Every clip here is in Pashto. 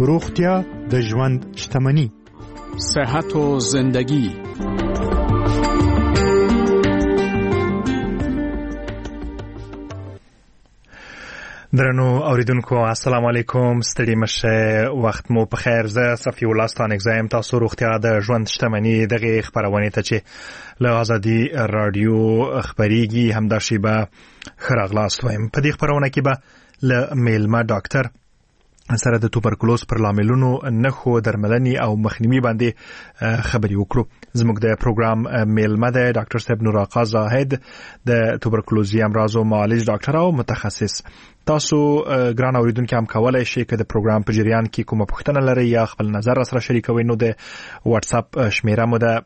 روغتیا د ژوند شتمني. صحت و زندگی. درنو اوریدونکو السلام علیکم، ستړي مشه، وخت مو په خیر. زه صفی الله ستانک زایم. تاسو روغتیا د ژوند شتمني دغه خبرونه ته چې له آزادي رادیو خبريږي همدا شیبه خراغلاست وایم. په دې خبرونه کې به له میلمه ډاکټر سره د توبرکلوز پر لاملونو نښو درملنې او مخنیوي باندې خبرې وکړو. زموږ د پروګرام میلمه د ډاکټر صاحب نور آقا زاهد د توبرکلوزي امراض او معالج ډاکټر او متخصص. تاسو ګران اوریدونکو هم کولای شئ چې د پروګرام په جریان کې کومه پوښتنه لرئ یا خپل نظر سره شریکوئ، نو د واتس اپ شمیره مو د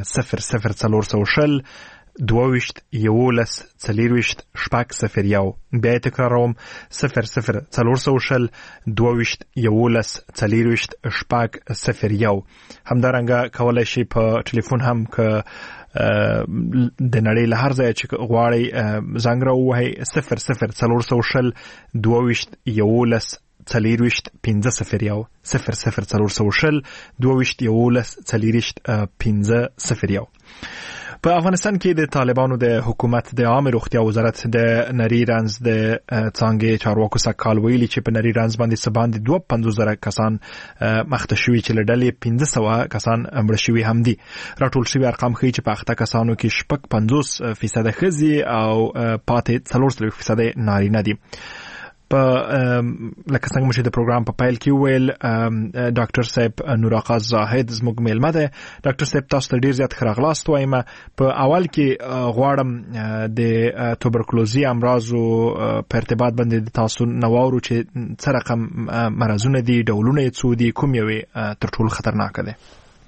00400 22 11 40 شپږ بیا تکراروم 00400 22 11 40 شپږ. همدارنګه کولای شئ په ټلیفون هم که د نړۍ له هر ځای چې غواړئ زنګ راووهئ 00400 22 11 40 15 00400 22 11 40 15. په افغانستان کې د طالبانو د حکومت د عامه روغتیا وزارت د نری رنز د څنګه چارواکو سکهال ویلي چې په نری رنز باندې سباند 250,000 کسان مخته شوي چې لړلې 1500 کسان مړ شوي هم دي. راټول شوي ارقام ښیي چې په اخته کسانو کې 50% ښځې او پاتې 40% نارینه دي. په لکه څنګه چې د پروګرام په پیل کې ویل ډاکټر صاحب نور آقا زاهد زموږ میلمه ده. ډاکټر صاحب تاسو ته ډیر زیات خراغلاست وایم. په اول کې غواړم د توبرکلوزي امراضو په ارتباط باندې تاسو نواورو چې څه رقم مرزونه دي، ډولونه یې څو دي، کوم یو تر ټولو خطرناک دی؟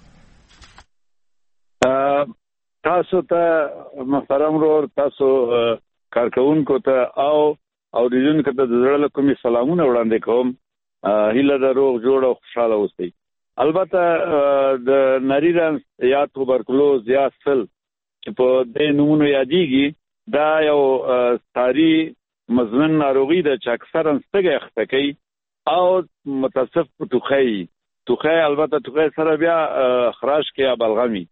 تاسو ته محترم ورور، تاسو کارکونکو ته او اوریدونکو ته د زړه له کومې سلامونه وړاندې کوم. هیله ده روغ جوړ او خوشاله اوسئ. البته د نری رنز یا توبرکلوز یا سل چې په دې نومونو یادېږي، دا یو ساري مزمن ناروغي ده چې اکثرا ستګه اخته کوي او متصف په ټوخی البته ټوخی سره بیا خراش کې یا بلغمي.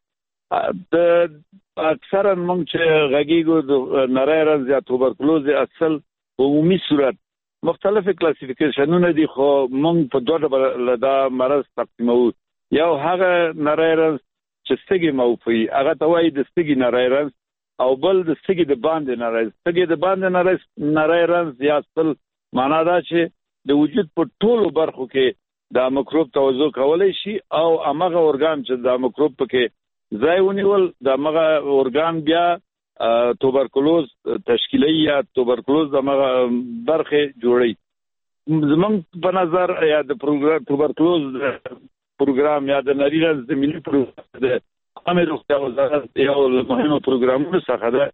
د اکثرا موږ چې غږیږو د نری رنز یا توبرکلوز اصل په عمومي صورت مختلفه کلاسیفیکیشنونه دي، خو موږ په دوه ډول دا مرض تقسیمو. یو هغه نری رنز چې ستګي موفي، هغه ته وایي د ستګي نری رنز، او بل د ستګي د باندې نری رنز. ستګي د باندې نری رنز یا سل معنا دا چې د وجود په ټولو برخو کې د میکروب توزیع کولای شي او هغه اورګان چې د میکروب پکې ځای ونیول د هغه اورګان بیا توبرکلوز تشکیلی یا توبرکلوز دغه برخه جوړي. زمونږ په نظر یا د پروګرام توبرکلوز پروګرام یا د نری رنز د ملي پروګرام د عامه روغتیا وزارت یو مهمه پروګرامونه څخه ده.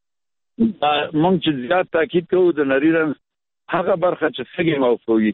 موږ چې زیات تاکید کوو د نری رنز هغه برخه چې څنګه موفوي،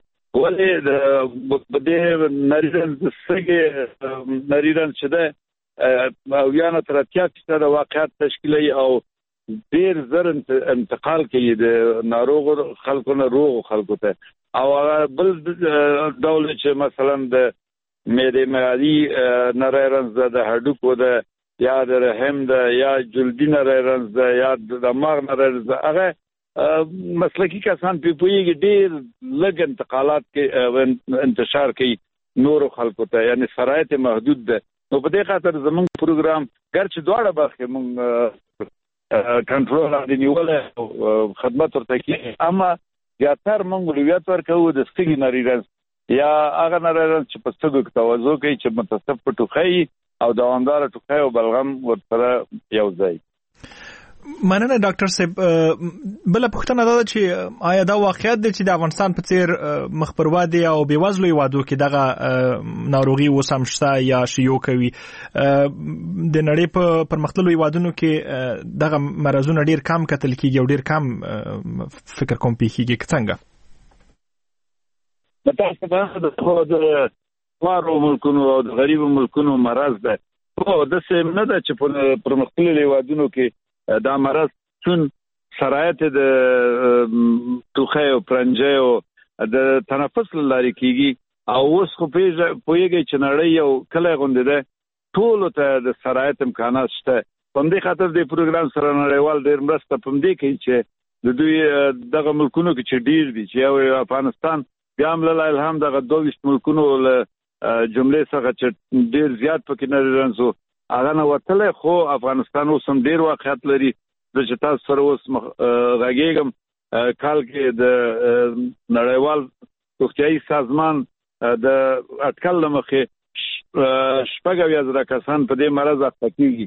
ولې د دې نری رنز څنګه نری رنز چې ده او یانه تر 80% د واقعیت تشکیلي او ډیر زر انتقال کوي د ناروغ خلکو نه روغ خلکو ته. او بل ډول چې مثلا د معده معدي نری رنز د هډوکو د یا د رحم د یا جلدی نری رنز د یا د مغز نری رنز، هغه مسلکی کسان په پویږي ډیر لږ انتقالات کې انتشار کوي نور خلکو ته، یعنی شرایط محدود ده. نو په دې خاطر زموږ پروګرام ګرچې دواړه برخې موږ کنټرول باندې نیولې او خدمت ورته کوي، اما زیاتره موږ اولویت ورکوو د ستګي نری رنز یا هغه نری رنز چې په ستګو کې توزیع کوي چې متصف په ټوخی او دوامدار ټوخی او بلغم ورسره یو ځای. مننه ډاکټر صاحب. بل پوښتنه دا چې آیا دا واقعیت دی چې د افغانستان په څیر مخبروادي او بیوزلو هیوادو کې دغه ناروغي اوس هم شته یا شیوع کوي؟ د نړۍ په پرمختللو هیوادونو کې دغه مرزونه ډیر کم کتل کیږي او ډیر کم فکر کوم پیښیږي څنګه؟ متاسفانه د خوارو ملکونو او د غریبو ملکونو مرض ده. خو د څه نه ده چې په پرمختللو هیوادونو کې دا مرض چون شرایط د ټوخی او پرنجي او د تنفس لاري کیږي، او اوس خو پوهیږئ چې نړۍ یو کلی غوندې ده، ټولو ته د سرایت امکانات شته. په همدې خاطر د پروګرام سره نړیوال ډېر مرسته په همدې کوي چې د دوی دغه ملکونو کې چې ډېر دي چې یو افغانستان بیا هم لله الحمد دغه 22 ملکونو له جملې څخه چې ډېر زیات پکې نری رنځ وو هغه نه وتلی، خو افغانستان اوس هم ډېر واقعیت لري. زه چې تاسو سره اوس غږېږم کال کې د نړیوال روغتیایي سازمان د اټکل له مخې 80,000 کسان په دې مرض اخته کېږي.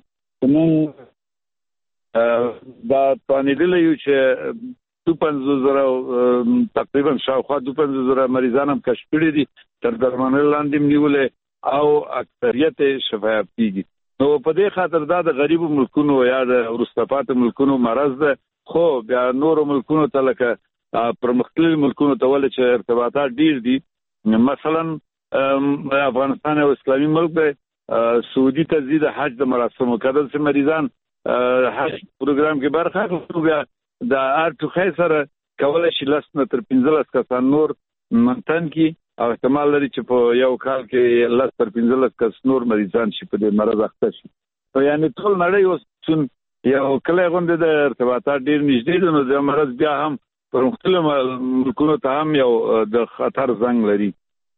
موږ دا توانېدلی یو چې 52,000 تقریبا شاوخوا 52,000 مریضان هم کشف کړي دي، تر درملنې لاندې نیولې او اکثریت شفایاب کېږي. نو په دې خاطر دا د غریبو ملکونو یا د وروسته پاتې ملکونو مرض ده، خو بیا نورو ملکونو ته لکه پرمختللي ملکونو ته ولې چې ارتباطات ډېر دي، مثلا افغانستان یو اسلامي ملک دی، سعودي ته ځي د حج د مراسمو کدل چې مریضان حج پروګرام کې برخه اخلي، بیا د هر ټوخی سره کولی شي 10 نه تر 15 کسان نور منتن کی او احتمال لري چې په یو کال کې 10 تر 15 کس نور مریضان شي په دې مرض اخته شي. نو یعنی ټول نړۍ اوس یو کلی غوندې د ارتباطات ډېر نږدې دي، نو د مرض بیا هم پر مختلفو ملکونو ته هم یو د خطر زنګ لري.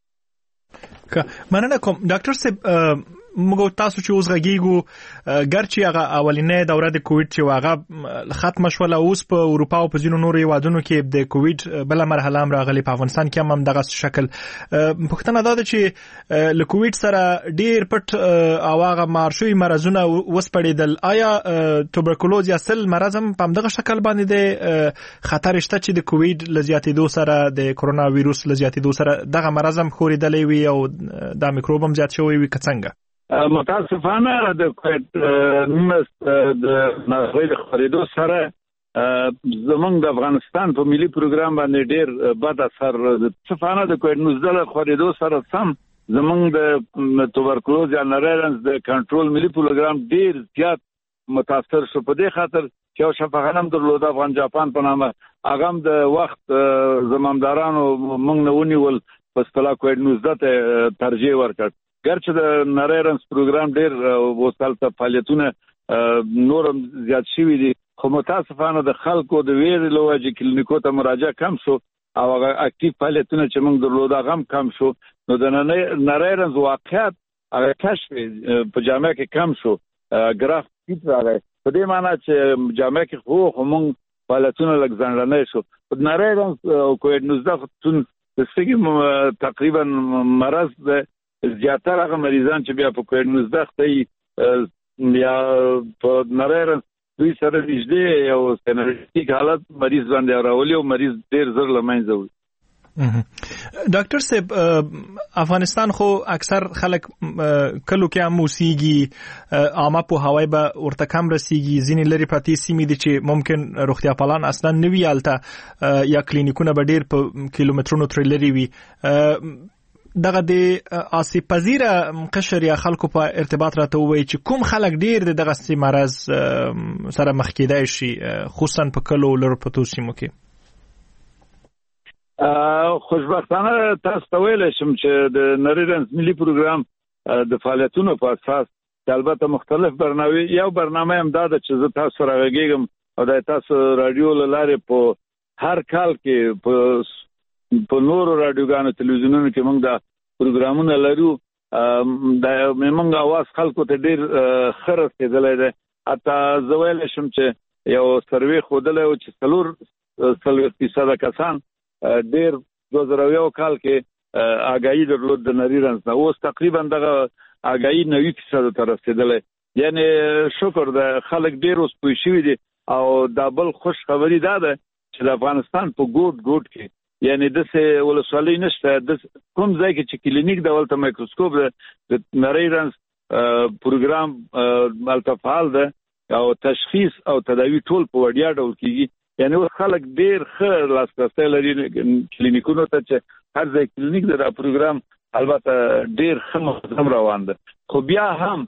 مننه کوم ډاکټر صاحب. موږ تاسو چې اوس غږیږو ګرچې هغه اولینې دوره د کووډ چې هغه ختم شوله، اوس په اروپا او په ځینو نورو هیوادونو کې د کووډ بله مرحله هم راغلې، په افغانستان کې هم دغه شکل. پوښتنه دا ده چې له کووډ سره ډېر پټ او هغه مار شوي مرضونه وسپړېدل، آیا توبرکلوز یا سل مرض هم په همدغه شکل باندې د خطر شته چې د کووډ له زیاتېدو سره د کرونا ویروس له زیاتېدو سره دغه مرض هم خورېدلی وي او دا میکروب هم زیات شوی وي که څنګه؟ متاسفانه د کووډ د ناروغۍ د خپرېدو سره زمونږ د افغانستان په ملي پروګرام باندې ډېر بد اثر متاسفانه د کووډ 19 د خپرېدو سره سم زمونږ د توبرکلوز یا نری رنځ د کنټرول ملي پروګرام ډېر زیات متاثر شو. په دې خاطر چې یو شفاخانه هم درلوده افغان جاپان په نامه، هغه هم د وخت زمامدارانو موږ نه ونیول په اصطلاح کووډ 19 ته ترجیح ورکړ. ګرچې د نری رنځ پروګرام ډېر اوس هلته فعالیتونه نور هم زیات شوي دي، خو متاسفانه د خلکو د ویرې له وجې کلینیکو ته مراجعه کم شو او هغه اکټیو فعالیتونه چې موږ درلوده هغه هم کم شو. نو د نری رنځ واقعیت هغه کشف په جامعه کې کم شو، ګراف ټیټ راغی، په دې معنی چې جامعه کې خو موږ فعالیتونه لږ ځنډنی شو. په نری رنځ او کووډ 19 د سږي تقریبا مرض ده، زیاتره هغه مریضان چې بیا په کووډ 19 اخته یا په نری رنځ دوی سره نږدې یو سینریټیک حالت مریض باندې راولي او مریض ډېر زر له منځه وړي. ډاکټر صاحب، افغانستان خو اکثر خلک کلو کې هم اوسېږي، عامه پوهاوی به ورته کم رسېږي، ځینې لرې پرتې سیمې دي چې ممکن روغتیا پالان اصلا نه وي هلته یا کلینیکونه به ډېر په کیلومترونو ترې لرې وي. دغه د آسیب پذیره قشر یا خلکو په ارتباط راته ووایي چې کوم خلک ډېر د دغه مرض سره مخ کېدای شي، خصوصا په کلو لرو پرتو سیمو کې؟ خوشبختانه تاسو ته ویلی شم چې د نری رنځ ملي پروګرام د فعالیتونو په اساس البته مختلف برنامه، یو برنامه هم دا ده چې زه تاسو سره غږیږم او د تاسو رادیو له لارې په هر کال کې په نورو رادیوګانو تلویزیونونو کې موږ دا پروګرامونه لرو. د موږ اواز خلکو ته ډېر ښه رسېدلی دی. حتی زه ویلی شم چې یو سروې ښودلی و چې 40% کسان ډېر 2001 کال کې آګاهي درلود د نری رنځ نه، اوس تقریبا دغه آګاهي 90% ته رسېدلی. یعنې شکر ده خلک ډېر اوس پوه شوي دي. او دا بل خوش خبري دا ده چې د افغانستان په ګوټ کې یعنی دسه ولسوالۍ نشته، د کوم ځای کې چې کلینیک د ولته مایکروسکوپ د نری رنځ پروګرام التفعال ده او تشخیص او تداوی ټول په وړیا ډول کیږي. یعنی اوس خلک ډېر ښه لاسرسی لري کلینیکونو ته چې هر ځای کلینیک د پروګرام البته ډېر ښه منظم روان ده. خو بیا هم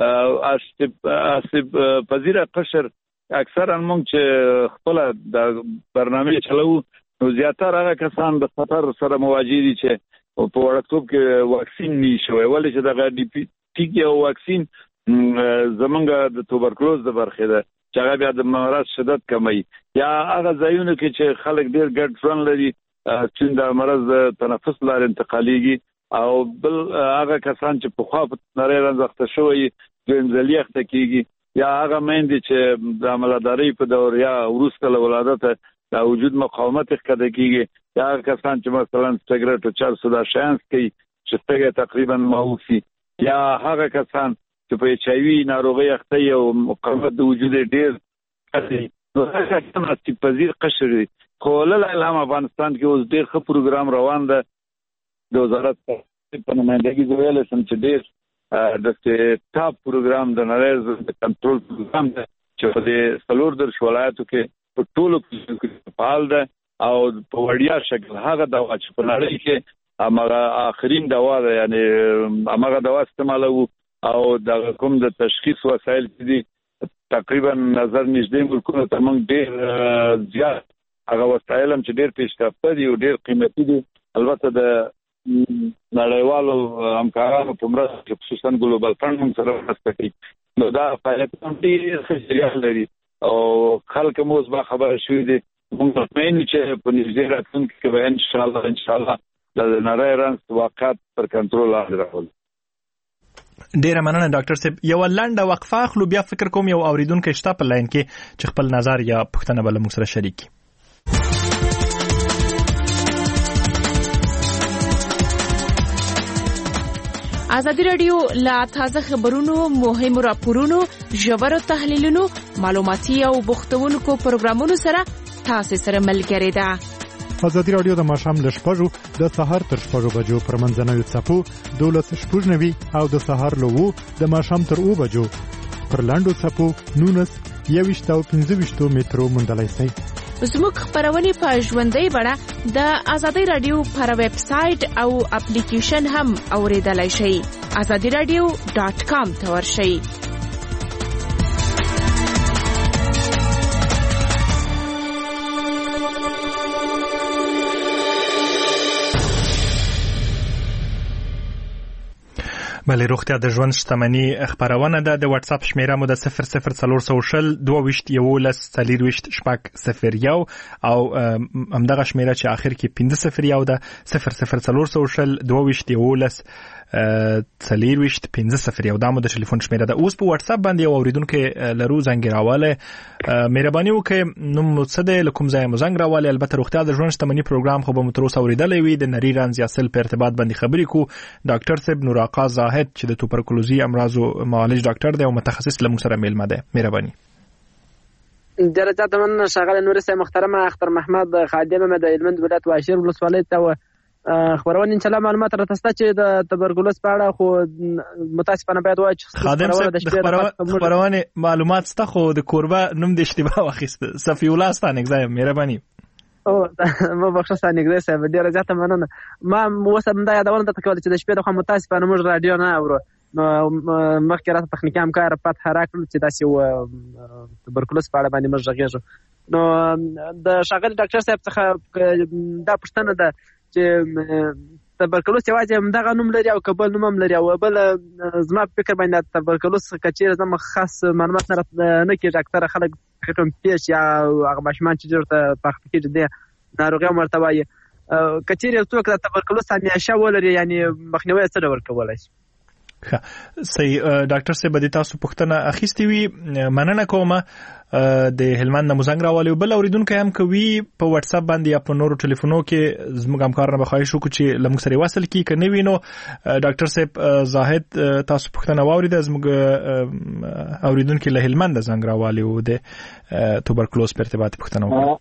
آسیب پذیره قشر اکثرا موږ چې خپل د برنامه چلو نو زیاتره هغه کسان د خطر سره مواجه دي چې په وړاندې کې واکسین نشوي ولې چې دغه ډي پی ټي کې او واکسین زمونږ د توبرکلوز د برخې ده چې هغه بیا د مرض شدت کموي یا هغه ځایونه کې چې خلک ډیر ګډ ژوند لري چې د مرض د تنفس لارې انتقاليږي او بل هغه کسان چې په خوا په نری رنځخته شوی ګنځلي اخته کیږي یا هغه مېندې چې د عملداري په دور یا وروسته له ولادت د وجود مقاومت ښکته کیږي یا کسان چې مثلا سیګریټ او چرس دا شانس کوي چې څنګه تقریبا معوفي یا هغه کسان چې په ایچ ای وی ناروغي اخته او مقاومت د وجود ډیر کوي نو هغه څنګه چې پذیر قشر کوله الهام افغانستان کې اوس ډیر ښه پروګرام روان ده د وزارت په نمائندګۍ ویل سم چې ډیر د ټاپ پروګرام د نړۍ د کنټرول پروګرام ده چې په څلور درش ولایتو کې په ټولو کې فعال ده او په وړیا شکل هغه دوا چې په نړۍ کې هغه آخرین دوا ده یعنی هغه دوا استعمالو او د کوم د تشخیص وسایل دي تقریبا نظر نږدې ملکونو ته موږ ډیر زیات هغه وسایل هم چې ډیر پیشرفته دي او ډیر قیمتي دي البته د نړیوالو همکارانو په مرسته خصوصا ګلوبال فند هم سره مرسته کوي نو دا فعالیت هم ډیر ښه لري او خلک مو اوس با خبره شوي دي موږ مطمئن چې په نږدې راتلونکي کې به ان شاء الله د نړۍ رنځ واقعات پر کنټرول لاندې راولو. ډیره مننه ډاکټر صاحب. یو لنډه وقفه اخلو بیا فکر کوم یو اوریدونکو شته په لاین کې چې خپل نظر یا پوښتنه بل موږ سره شریک کړي. ازادي رادیو لا تازه خبرونو مهمو راپورونو ژورو تحلیلونو معلوماتي او بوختونکو پروګرامونو سره تاسو سره ملګری ده. ازادي رادیو د ماښام له 6 د سحر تر 6 بجو پر منځنوي څپو 12:09 او د سحر له 2 د ماښام تر 2 بجو پر لاندو څپو 19 او 15 مترو مندلای شي. زموږ خبرونه په ژوندۍ بڼه د ازادي رادیو پر ویب سټ او اپلیکیشن هم اوریدلای شئ. azadiradio.com ته ورشئ. بله روغتیا د ژوند شتمنۍ خبرونه ده. د واتس اپ شمیره مو د 00400 22 11 40 شپږ 01 او همدغه شمیره چې اخر کې 501 ده 00400 22 11 40 501 دا مو د ټلیفون شمیره ده. اوس په واتس اپ باندې اوریدونکو لرو زنګ راواله مهرباني وکړئ نو متصد لکم ځای مو زنګ راواله. البته روغتیا د ژوند شتمنۍ پروګرام خو به متروس اوریدلې وي. د نری رنځ یا سل په ارتباط باندې خبرې کو. ډاکټر صاحب نور آقا زاهد چې د توبرکلوزي امراضو معالج ډاکټر دی او متخصص لمو سره میلمه ده. مهرباني. درجات من شغال نور سه محترمه اختر محمد خادم د هلمند ولایت واشیر ولسوالۍ ته خبرونه ان شاء الله معلومات راته چې د تبرکلوز په اړه خو متاسفانه باید وایي چې خبرونه معلومات سته خو د کوربه نوم د اشتباه واخیست صفی الله ستانه ځای. مهرباني. او ما بخښه ستانه صاحب ډیره زیاته مننه. ما وسم دا یادونه ته کول چې د شپې د خو متاسفانه موږ رادیو نه اورو نو مخکې راته تخنیکی همکار پات حراکل چې داسې و تبرکلوز په اړه باندې موږ غږیږو. نو د شاګرد ډاکټر صاحب څخه دا پوښتنه ده چې تبرکلوز یوازې همدغه نوم لري او کبل نوم هم لري او بل زما فکر باندې تبرکلوز کچیر زما خاص معلومات نه کېږي. اکثره خلک کوم پیش یا هغه ماشومان چې ورته پخته کېږي د ناروغي مرتبه یې کچیر یو څوک د تبرکلوز همیشه ولري یعنی مخنیوي څه ډول کولای شي. صحیح ډاکټر صاحب د تاسو پوښتنه اخیستې وي مننه کوم. د هلمند مزنګ راولي بل اوریدونکو هم کوي په واتس اپ باندې یا په نورو ټلیفونو کې زموږ همکارانو به خواهش وکړو چې لمږ سره وصل کی کني وینو. ډاکټر صاحب زاهد تاسو پوښتنه واورید زموږ اوریدونکو له هلمند زنګ راولي او د توبرکلوز په ارتباط پوښتنه وکړه.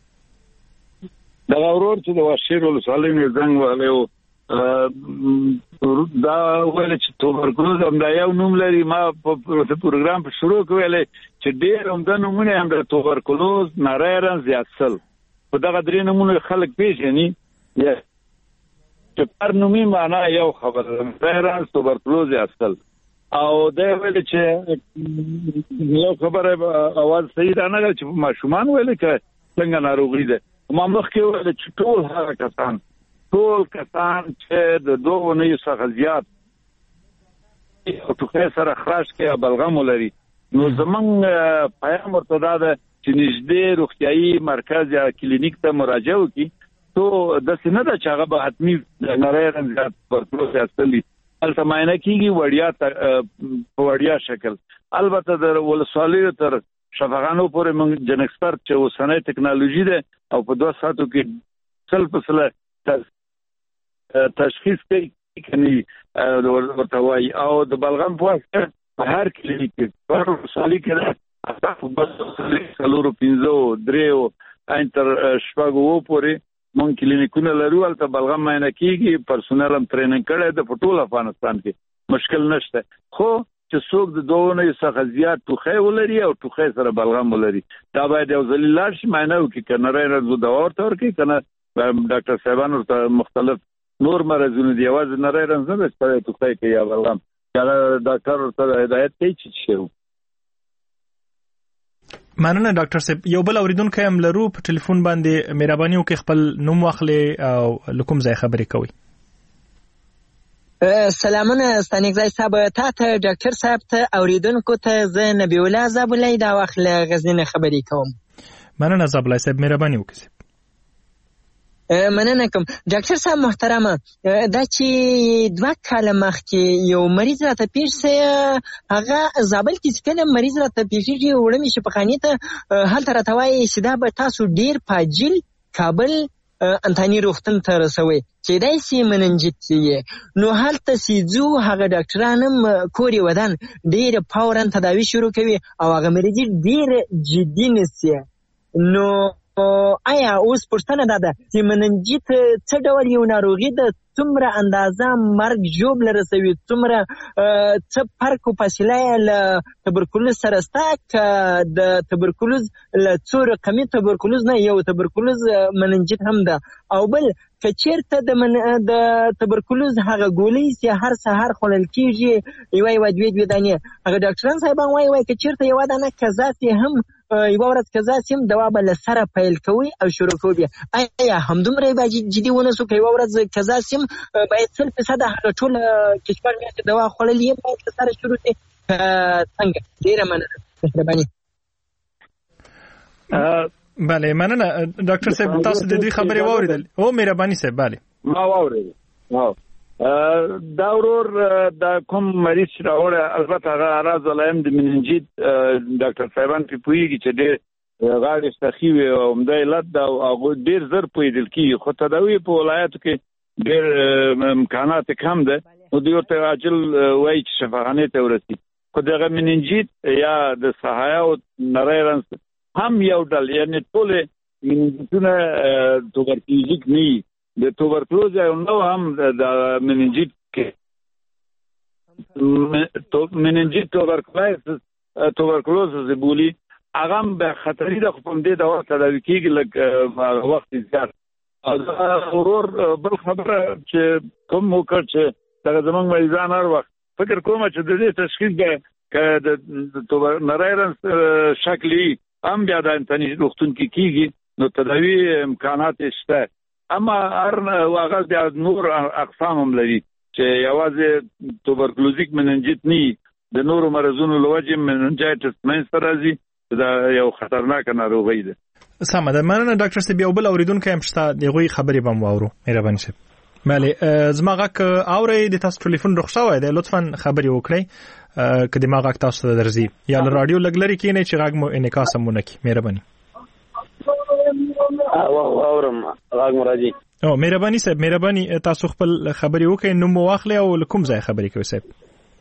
دا اورور چې د واشیر ولسوالۍ نه زنګ والو دا ویل چې توبرکلوز هم دا یو نوم لري. ما په پروګرام په شروع کې ویل چې ډېر هم د نومونه هم د توبرکلوز نری رنځ یا سل په دغه درې نومونه خلک پیژني یا چې پر نومي معنا یو خبره نری رنځ توبرکلوز یا سل او دا ویل چې یو خبره اواز صحیح ده نه چې ماشومان ویل چې څنګه ناروغي ده. ما مخکې ویل چې ټول هغه کسان ټول کسان چې د 2 اونیو څخه زیات او ټوخی سره خراش کې بلغم ولري نو زمونږ پیغام ورته دا ده چې نږدې روغتیايي مرکز یا کلینیک ته مراجعه وکړي تو د سینه د چاغه به حتمی نری رنګ زیات پرتلوس اصلي هلته معاینه کیږي وړیا شکل البته د ولسوالیو تر شفاخانو پورې موږ جن ایکسپرت چې اوسنۍ ټکنالوژي ده او په 2 ساعتو کې تشخیص کوي کني ورته وایي او د بلغم په هر کلینیک کې په ولسوالۍ کې تاسو بس څلورو 15 دریو انټر شپږو پورې مونږ کلینیکونه لرو البته بلغم معاینه کیږي پرسونل هم ټریننګ کړي د ټول افغانستان کې مشکل نشته خو چې څوک د 2 اونیو څخه زیات ټوخی ولري او ټوخی سره بلغم ولري دا باید یو ځل لاړ شي معاینه وکړي کنه راځو دوا ورته ورکړي کنه ډاکټر صاحبان ورته مختلف نور مرزونه دی आवाज نه راځي نه ستړی ټوخی کوي یا بلغم یا ډاکټر ورته هدایت کوي چې شروع مننه ډاکټر صاحب یو بل اوریدونکو هم لرو په ټلیفون باندې مهرباني وکړئ خپل نوم واخلئ او لکم ځای خبرې کوئ سلامونه ستانګزای صاحب ته ډاکټر صاحب ته اوریدونکو ته زه نبی الله زابلای دا وخت له غزنین خبرې کوم مننه زابلای صاحب مهرباني وکړئ مننه کوم ډاکټر صاحب محترمه دا چې 2 کاله مخکې یو مریض راته پیښ سي هغه زابل کې کله مریض راته پیښیږي وړمې شفاخانې ته هلته راته وایي چې دا به تاسو ډیر پاجل کابل انتانی روغتون ته رسوي چې دای سي مننجیت یې نو هلته سيزو هغه ډاکټرانم کوري ودان ډیر فورن تداوی شروع کوي او هغه مریض ډیر جدي نسي نو آیا اوس پوښتنه ده چې مننجیت څه ډول یو ناروغي ده څومره اندازه مرګ ژوبله رسوي څومره څه فرق او فاصله له تبرکلوز سره شته که د تبرکلوز له څو رقمي تبرکلوز نه یو تبرکلوز مننجیت هم ده او بل که چیرته د تبرکلوز هغه ګولۍ چې هر سهار خوړل کېږي یوه دوې دانې هغه ډاکټران صاحبان وایي که چیرته یوه دانه قضا سي هم یوه ورځ قضا سي هم دوا به له سره پیل کوي او شروع کوي آیا همدومره به جدي ونیسو که یوه ورځ قضا سي هم باید 100% هغه ټول کشمیر میاشتې دوا خوړل یې باید له سره شروع شي څنګه ډېره مننه مهرباني بله مننه ډاکټر صاحب تاسو د دې خبرې واوریدل او مهرباني صاحب بله ما واوریدل دا ورور د کوم مریض راوړ البته هغه اراز ولایم د مننجیت ډاکټر صاحبان په پویږي چې ډېر غاړې استخیوي او مده علت دا او ډېر زر پویدل کی خو تداوی په ولایتو کې ډېر امکانات کم ده نو دوی ورته عاجل وایي چې شفاخانې ته ورسي خو دغه مننجیت یا د صحایا او نری رنس هم یو ډول یعنی ټول مننجیتونه توبرکلوزیک نه د توبرکلوز یو نو هم د مننجیت کې مننجیت توبرکلوز بولی هغه هم به خطرې ده خو په دې دوا تداوی کېږي لږ وخت زیات او دا ورور بل خبره چې کوم وکړ چې دغه زمونږ مریضان هر وخت فکر کوم چې د دې تشخیص به که د نری رنس شکلي هم بیا د انساني روغتون کې کېږي نو تداوی امکانات شته اما هر واغه د نور اقسام هم لري چې یوازې توبرکلوزیک مننجیت نه د نورو مرزونو لوجه مننجایتس منځ راځي دا یو خطرناک ناروغي ده سمه ده مننه ډاکټر صاحب یو بل اوریدونکو هم شته دغه خبرې بم واورو مهرباني صاحب بله زما غږ اورئ د تاسو ټلیفون رخصه وای دی لطفا خبرې وکړئ که د ما غږ تاسو ته درځي یا له رادیو لږ لرې کینئ چې غږ مو انعکاس هم ونه کړي مهرباني اورم غږ مو راځي او مهرباني صاحب مهرباني تاسو خپل خبرې وکړئ نوم مو واخلئ او له کوم ځای خبرې کوئ صاحب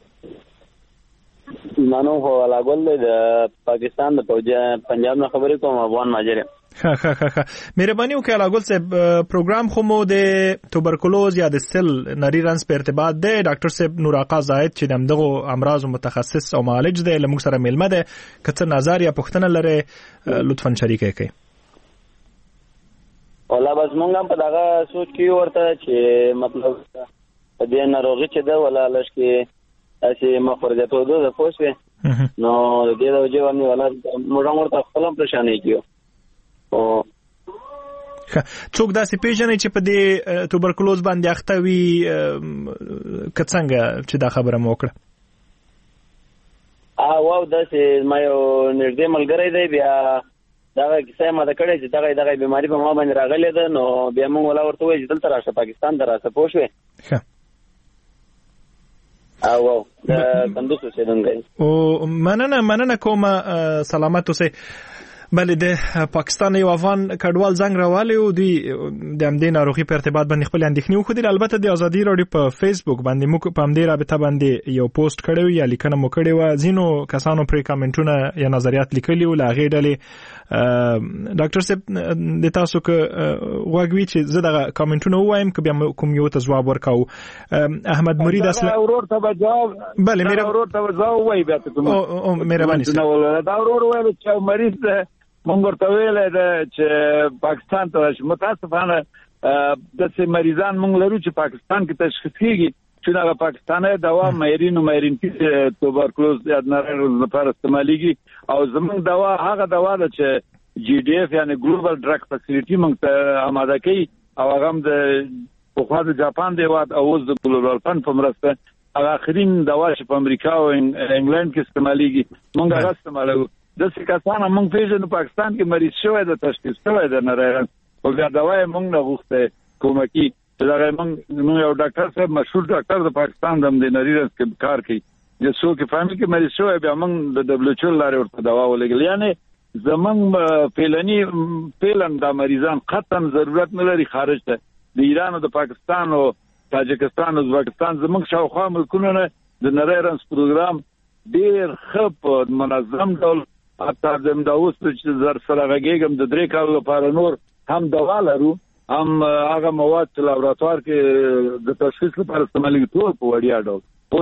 مانو هو لاګول د پاکستان د پنجاب نه خبرې کوم افغان ماجر ها مهرباني وکړئ لاګول صاحب پروګرام خو مو د توبرکلوز یا د سل نری رنس په ارتباط دی ډاکټر صاحب نور آقا زاهد چې دغه امراض متخصص او معالج دی لمغ سره ملمه ده کڅ نظر یا پښتنه لره لطفا شریک کړئ ولا بس مونږ په دغه سوچ کې ورته چې مطلب دې ناروغي چې ده ولا لږ کې اسی مخرجاتو ده پوښوي نو دې د وجه باندې ولا موږ ورته خپل پریشانې کیو او څوک داسې پیژنې چې په دې توبرکلوز باندې اخته وي که څنګه چې دا خبره مو وکړه؟ واو داسې ما یو نږدې ملګری دی، بیا دغه کیسه ما ده کړې چې دغه بیماری په ما باندې راغلې ده، نو بیا موږ ولا ورته وایي چې دلته راشه پاکستان ته راشه، پوه شوې؟ واو د کندوز اوسېدونکی. مننه کومه، سلامت اوسئ. بله، د پاکستان یو افغان کډوال زنګ راوالی و، دوی د همدې ناروغي په ارتباط باندې خپل اندېښنې وښودلې. البته د ازادي راډیو په فیسبوک باندې موږ په همدې رابطه باندې یو پوسټ کړی یا لیکنه مو کړې وه، ځینو کسانو پرې کامنټونه یا نظریات لیکلي و. له هغې ډلې ډاکټر صاحب د تاسو که غوږ وي چې زه دغه کامنټونه ووایم که بیا کوم یو ته ځواب ورکوو. احمد مرید اصلا ورور ته به جواب بله ورور ته به ځواب ووایي بیا ته مهرباني دا ورور ویل چې مریض ده، مونږ ورته ویلی ده چې پاکستان ته راشي. متاسفانه داسې مریضان مونږ لرو چې پاکستان کې تشخیص کېږي چې دغه پاکستاني دوا مایرین توبرکلوز یا ناروغ لپاره استعمالېږي، او زمونږ دوا هغه دوا ده چې GDF یعنی ګلوبل ډرګ فیسیلیټي مونږ ته آماده کوي، او هغه هم د پخوا د جاپان د هېواد او اوس د ګلوبل فند په مرسته هغه آخرین دوا چې په امریکا او انګلند کې استعمالېږي مونږ هغه استعمالوو. داسې کسان مونږ پېژنو پاکستان کې مریض شوی ده، تشخیص شوی ده ناروغ، او بیا دوا یې مونږ نه غوښتی کومکي چې دغه مونږ یو ډاکټر صاحب مشهور ډاکټر د پاکستان د همدې ناروغ کې کار کوي، چې څوک یې فهمي کې مریض شوی بیا مونږ د WHO لارې ورته دوا ولګېږل. یعنې زمونږ فعلاً دا مریضان قطعاً ضرورت نه لري خارج ته د ایران او د پاکستان او تاجکستان او ازبکستان زمونږ شاوخوا ملکونو نه د ناروغ پروګرام ډېر ښه په منظم ډول حتی زم دا اوس چې زر سره غږیږم د 3 کال لپاره نور هم دوا لرو، هم هغه مواد چې لابراتوار کې د تشخیص لپاره استعمالېږي ټول په وړیا ډول.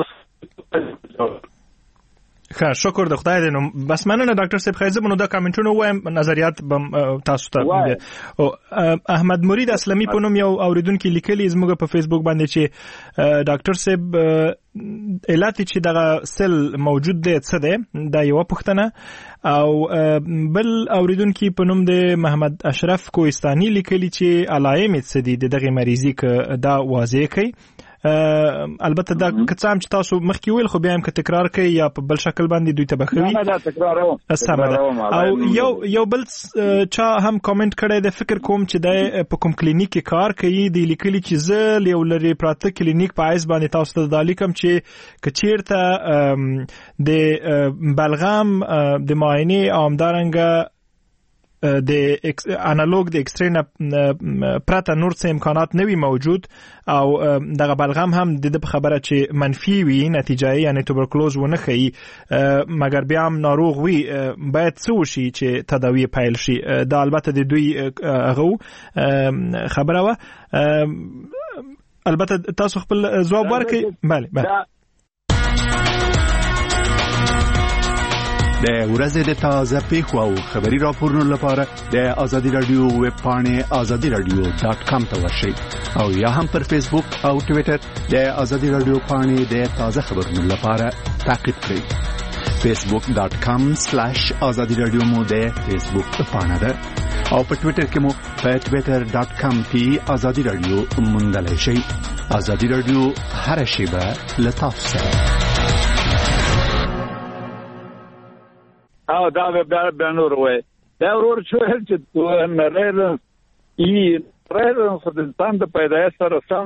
ښه، شکر د خدای دی. نو بس مننه ډاکټر صاحب. خیر زه به نو دا کامنټونه ووایم، نظریات به تاسو ته. احمد مرید اسلامي په نوم یو اوریدونکي لیکلي زموږ په فیسبوک باندې چې ډاکټر صاحب علت چې دغه سل موجود دی څه دی، دا یوه پوښتنه. او بل اوریدونکي په نوم د محمد اشرف کوهستاني لیکلي چې علائم څه دي د دغې مریضي، که دا واضح کړئ. البته دا کڅام چې تاسو مخکې ویل خو بیا هم که تکرار کوي یا په بل شکل باندې دوی ته بخوي. نه تکراروم. او یو بل چا هم کامنټ کړی د فکر کوم چې د په کوم کلینیک کې کار کوي، دی لیکلي چې زه یو لري پراته کلینیک په عیز باندې تاسو ته دا لیکم چې کچیرته د بلغم د معاینې او همدارنګه د انالوگ د ایکس ری پرته نور څه امکانات نوي موجود، او دغه بلغم هم د خبره چې منفي وي نتیجه یعنی توبرکلوز ونه ښیي، مګر بیا هم ناروغ وي، باید څه وشي چې تداوی پیل شي. دا البته د دوی هغه خبره وه. البته تاسو خپل ځواب ورکړئ. بله د ورځې د تازه پیښو او خبري راپورونو لپاره د آزادي رادیو ویب پاڼې azadiradio.com ته ورشئ، او یا هم پر فیسبوک او ټوئیټر د آزادي رادیو پاڼې د تازه خبرونو لپاره تعقیب کړئ. facebook.com/azadiradio مو د فیسبوک پاڼه ده، او په ټوئیټر کې مو په twitter.com کې آزادي رادیو موندلای شئ. آزادي رادیو هر شیبه له تاسو سره. او دا به نور وای دا ورور شوهر چې ناروغ خدای د پیدایش سره سم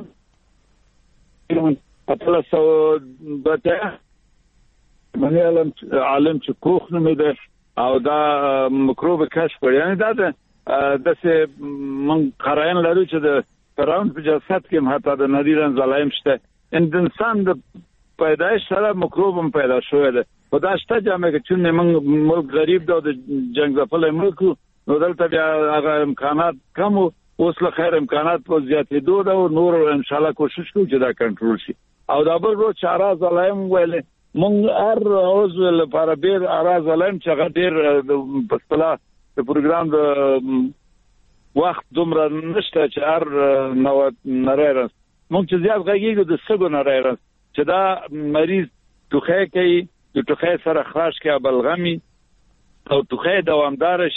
خپل سو دته باندې عالم چې کوخ نومې ده، او دا مکروب کشف کړی. یعنی دا داسې من قرائن لرو چې د فراون په جسد کې حتی د نادرن ظلایم شته، انسان د پیدایش سره مکروب هم پیدا شوی ده. خدا شته جامه کې چې موږ ملک غریب ده، د جنگ ځپلې ملک، نو دلته بیا هغه امکانات کم، اوس له خیر امکانات په زیاتېدو ده، او نور ان شاء الله کوشش کوو چې دا کنټرول شي. او دا بل ورځ چې اراز علایم ویل موږ هر اوس لپاره ډېر اراز علایم چې هغه ډېر په اصطلاح د پروګرام د وخت دومره نشته چې هر نو ناروغ موږ چې زیات غږیږو د سګو ناروغ چې دا مریض توخه کوي، د توخه سره خراش کې بلغمي او توخه دوامدار شي،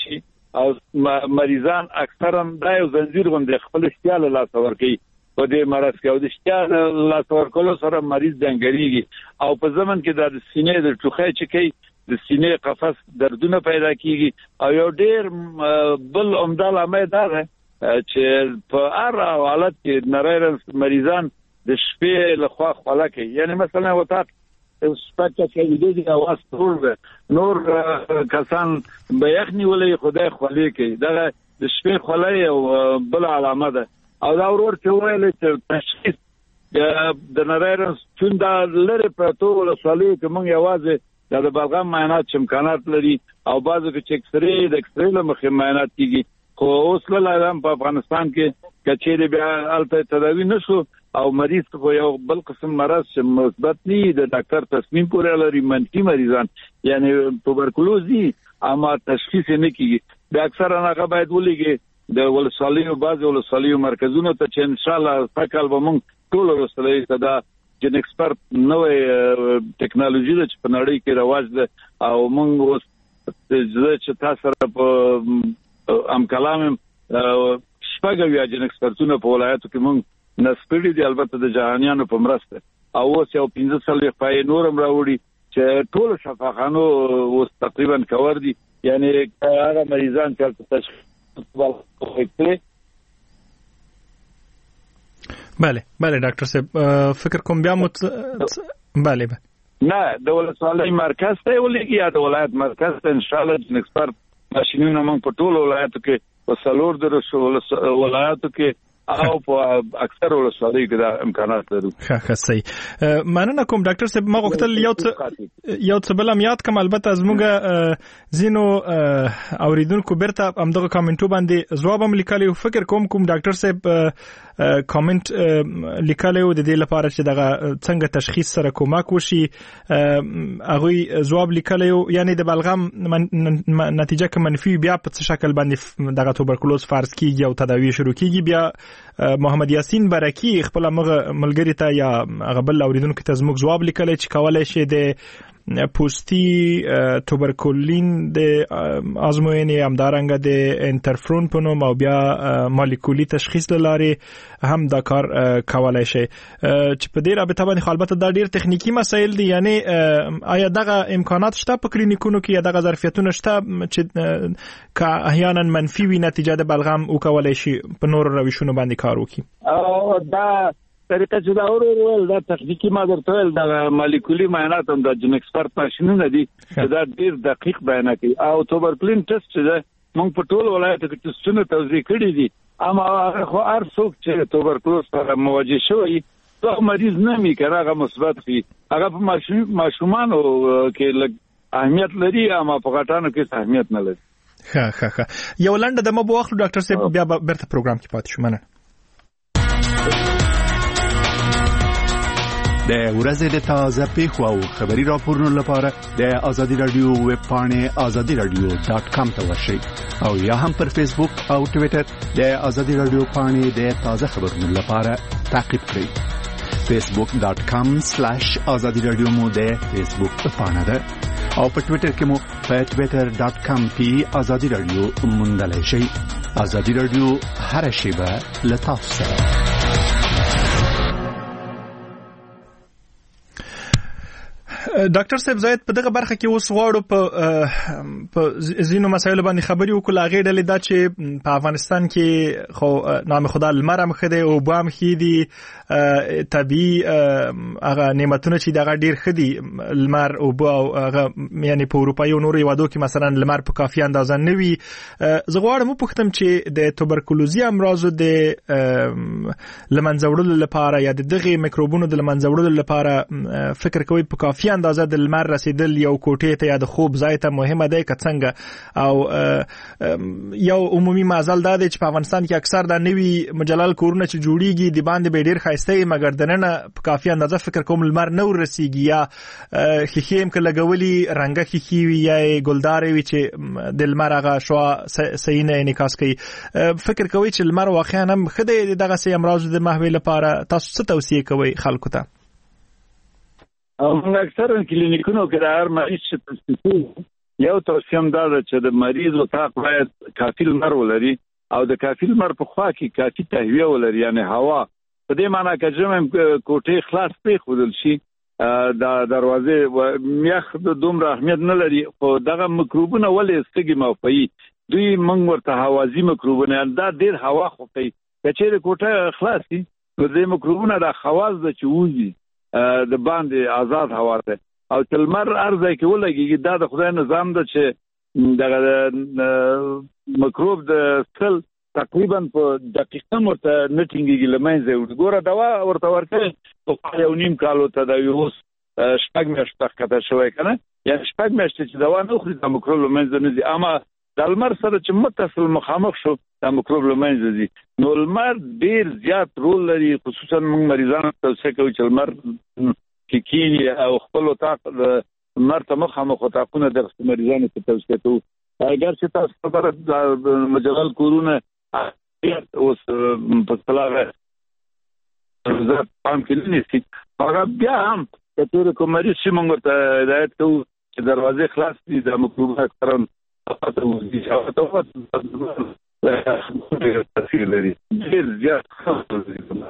او مریضان اکثرا دا یو زنجیر غوندي خپل اشتیا له لاس ورکي په دې مرض کې او د اشتیا له لاس ورکولو سره مریض ځنګړيږي او په ځمن کې د سینې د ټوخی چې کوي د سینې قفس دردونه پیدا کیږي او یو ډېر بل عمده لامل دا ده چې په هر حالت کې نریرنس مریضان د شپې له خوا خلا کوي یعنی مثلا وتا سپکه کې د اواز نور کسان به یخني ولې خدای خولي کوي دا د شپې خولي او بل علامه ده او دا ورور چې ویل چې تشخیص د نریرنس څنګه لري په ټول سوالي کې موږ یوازې د بلغم معاینات امکانات لري او بعضو کې چې اکسرې له مخې معاینات کیږي خو اوس له لارم په افغانستان کې کچېری بیا الته تداوی نشو او مریض خو یو بل قسم مرض چې مثبت نه د ډاکټر تصمیم پورې لري منفي مریضان یعنی توبرکلوز دي اما تشخیص نه کیږي د اکثر هغه باید ولګي د ولسوالیو بعض ولسوالیو مرکزونو ته چې ان شاء الله فکر به موږ ټول ورسره صدا جن ایکسپرت نوې ټیکنالوژي د په نړۍ کې رواج ده او موږ اوس چې تاسو سره په ام کلام شپږ یا جن ایکسپرتونه په ولایتو کې موږ نسپړي دي البته د جهانيانو په مرسته او اوس یو 15 سال په نورم راوړي چې ټول شفاخانو اوس تقریبا کور دي یعنی هغه مریضان چې تشخیص ورکړي. بله ډاکټر صاحب فکر کوم بیا بله نه د ولایت مرکز ته ولګي یا د ولایت مرکز ته ان شاء الله د ایکسپرت ماشينونه موږ په ټول ولایتو کې په سلور درشو ولایتو کې او په اکثر ولسوالیو کې دا امکانات لري. ښه صحیح مننه کوم ډاکټر صاحب ما غوښتل یو څه بل یاد کوم البته زموږ زینو اوریدونکو برته همدغه کامنټو باندې ځواب هم لیکلی فکر کوم ډاکټر صاحب کامنټ لیکلی د دې لپاره چې دغه څنګه تشخیص سره کومک وشي هغه ځواب لیکلی یعنی د بلغم نتیجه کې منفي بیا په څه شکل باندې دغه توبرکلوز فرض کیږي او تداوی شروع کیږي بیا محمد یاسین برکی خپل ملګری ته یا غبل اوریدونکو ته زموږ جواب لیکلی چې کولای شي د پوستی توبرکولین د ازموینې همدارنګه د انټرفرون په نوم او بیا مالیکولي تشخیص لاره هم دا کار کولای شي چې په دې رابطه باندې البته دا ډیر تخنیکی مسایل دي یعنی آیا دغه امکانات شته په کلینیکونو کې یا دغه ظرفیتونه شته چې که احیانا منفي وي نتیجه د بلغم او کولای شي په نور روشونو باندې کار وکړي او دا طریقه چې دا اورول دا تخنیکی ما درته ویل دا مالیکولي معاینات هم د جن ایکسپرت ماشینونه دي چې دا ډیر دقیق بیان کوي او توبرکلین ټیسټ چې موږ په ټول ولایتو کې ټیسټونه توزیع کړي دي اما خو هر څوک چې توبرکلوز سره مواجه شوی څو مریض نه می کړه هغه مثبت وي هغه په ماشومانو کې لږ اهمیت لري اما په غټانو کې اهمیت نه لري. ښه یو لنډه د مبوخ ډاکټر صاحب بیا برته پروګرام کې پاتې شو. مننه. د ورځې د تازه پیښو او خبري راپورونو لپاره د آزادي رادیو ویب پاڼې azadiradio.com ته ورشئ او یا هم پر فیسبوک او ټوئیټر د آزادي رادیو پاڼې د تازه خبرونو لپاره تعقیب کړئ. facebook.com/azadiradio مو د فیسبوک پاڼه ده او په ټوئیټر کې مو په twitter.com کې آزادي رادیو موندلای شئ. آزادي رادیو هر شیبه له تاسو سره. ډاکټر صاحب زاید په دغه برخه کې اوس غواړو په زینو مسایلو باندې خبري وکړو. هغه ډلې دا چې په افغانستان کې خو نام خدا لمر هم خده او بام خېدي طبي هغه نعمتونه چې دغه ډیر خدي لمر او هغه یعنی په اروپا او نورو هیوادو کې مثلا لمر په کافي اندازه نه وي. زه غواړم پوښتم چې د توبرکلوزي امراضو د لمنځه وړلو لپاره یا دغه میکروبونو د لمنځه وړلو لپاره فکر کوئ په کافي اندازه د لمر رسیدل یو کوټې ته یا د خوب ځای ته مهمه ده که څنګه او یو عمومي معضل دا دی چې په افغانستان کې اکثر د نوي مجلل کورونه چې جوړیږي د باندې به ډیر ښایسته مګر دننه په کافي اندازه فکر کوم لمر نه ورسیږي یا خېخې هم که لګولي رنګه خېخې وي یا ګلدارې وي چې د لمر هغه شعاع صحیح نه انعکاس کوي. فکر کوئ چې لمر واقعا هم ښه دی دغسې امراضو د محوې لپاره تاسو څه توصیه کوئ خلکو ته؟ موږ اکثر کلینیکونو کې د هر مریض چې تشخیص یو توصیه هم دا ده چې د مریض اتاق باید کافي لمر ولري او د کافي لمر په خوا کې کافي تهویه ولري، یعنی هوا. په دې معنی که جمع کوټې خلاص پرېښودل شي د دروازې یخ دومره اهمیت نه لري، خو دغه مکروبونه ولې ستګي موفي دوی موږ ورته هوازي مکروبونه دا ډېر هوا خوښوي. که چېرې کوټه خلاص شي نو دې مکروبونه د خواص د چې وځي د باندې آزاد هوا ته او چې لمر هر ځای کې ولګېږي. دا د خدای نظام ده چې دغه مکروب د سل تقریبا په دقیقه ورته نه ټینګېږي له منځه وړي. ګوره دوا ورته ورکړې په یو نیم کال ورته تداوي اوس 6 میاشتې ښکته شوی که نه، یعنې 6 میاشتې چې دوا نه خوري دا مکروب له منځه نه ځي. اما د لمر سره چې متصل مخامخ شو دا مکروب له منځه ځي. نو لمر ډېر زیات رول لري، خصوصا موږ مریضانو ته توصیه کوو چې لمر کې کینی او خپل اتاق د لمر ته مخامخ اتاقونه د مریضانو ته توصیه کوو. اگر چې تاسو خبره د مجلل کورونه اوس په اصطلاح وزارت پام کې نیسي، هغه بیا هم که چېرې کوم مریض شي موږ ورته هدایت کوو چې دروازې خلاص دي، د مکروبونه اکثرا پته وځي او تاثیر لري ډېر زیات.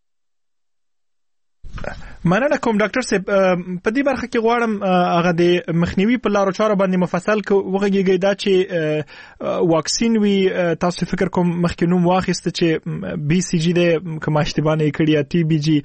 مننه کوم ډاکټر صاحب. په دې برخه کې غواړم هغه د مخنیوي په لارو چارو باندې مفصل وغږیږئ. دا چې واکسین وي تاسو فکر کوم مخکې نوم واخیسته چې بي سي جي د کوم اشتباه نه کړی یا ټي بي جي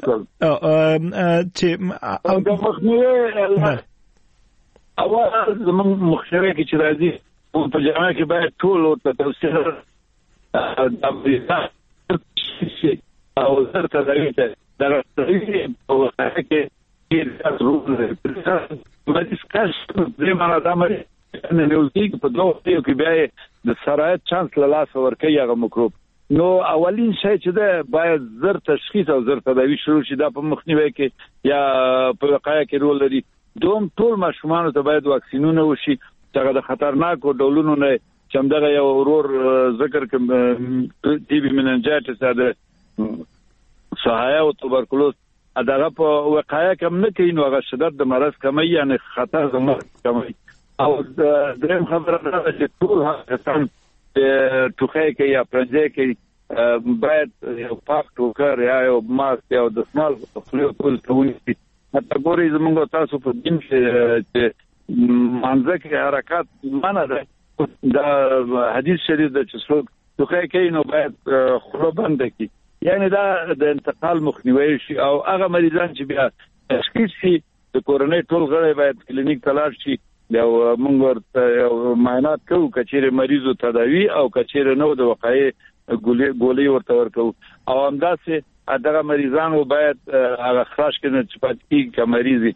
چې د مخنیوي او زموږ مخشره کې چې راځي په جامعه کې باید ټول ورته توصیه د امریکا او زر تداوی ته دا راځي په وخت کې ډېر ضروري دی. مریض کاش دې معنا دا مریض نه نوځي په دوه کې بیا د سرایت چانس له لاس ورکوي هغه مکروب. نو اولین شی چې ده باید زر تشخیص او زر تداوی شروع شي، دا په مخنیوي کې یا په وقایه کې رول لري. دوم ټول ماشومان ته باید واکسینونه وشي چې د خطرناکو ډولونو نه چې همدغه یو ورور ذکر کوم ټي بي مننجایټس د سهایا او توبرکلوز دغه په وقایه کم نه کوي، نو هغه شدت د مرض کمی یعنی خطر د مرض کمی. او دریم خبره ده چې ټول هغه ټوخی کوي یا پرنځي کوي باید یو پاک ټوکر یا یو ماسک یا د سمال خپل ټول ټول حتی ګوري زموږ تاسو په دین چې منځ کې حرکت معنا ده دا حدیث شریف ده چې څوک ټوخی کوي نو باید خوله بند کړي، یعنی دا د انتقال مخنیوي شي. او هغه مریضان چې بیا تشخیص شي د کورنۍ ټول غړي باید کلینیک ته لاړ شي او موږ ورته معاینات کوو که چیرې مریضو تداوی او که چیرې نو د وقایې ګولۍ ورته ورکوو. او همداسې دغه مریضانو باید هغه خلاص کړي چې پاتې کېږي که مریض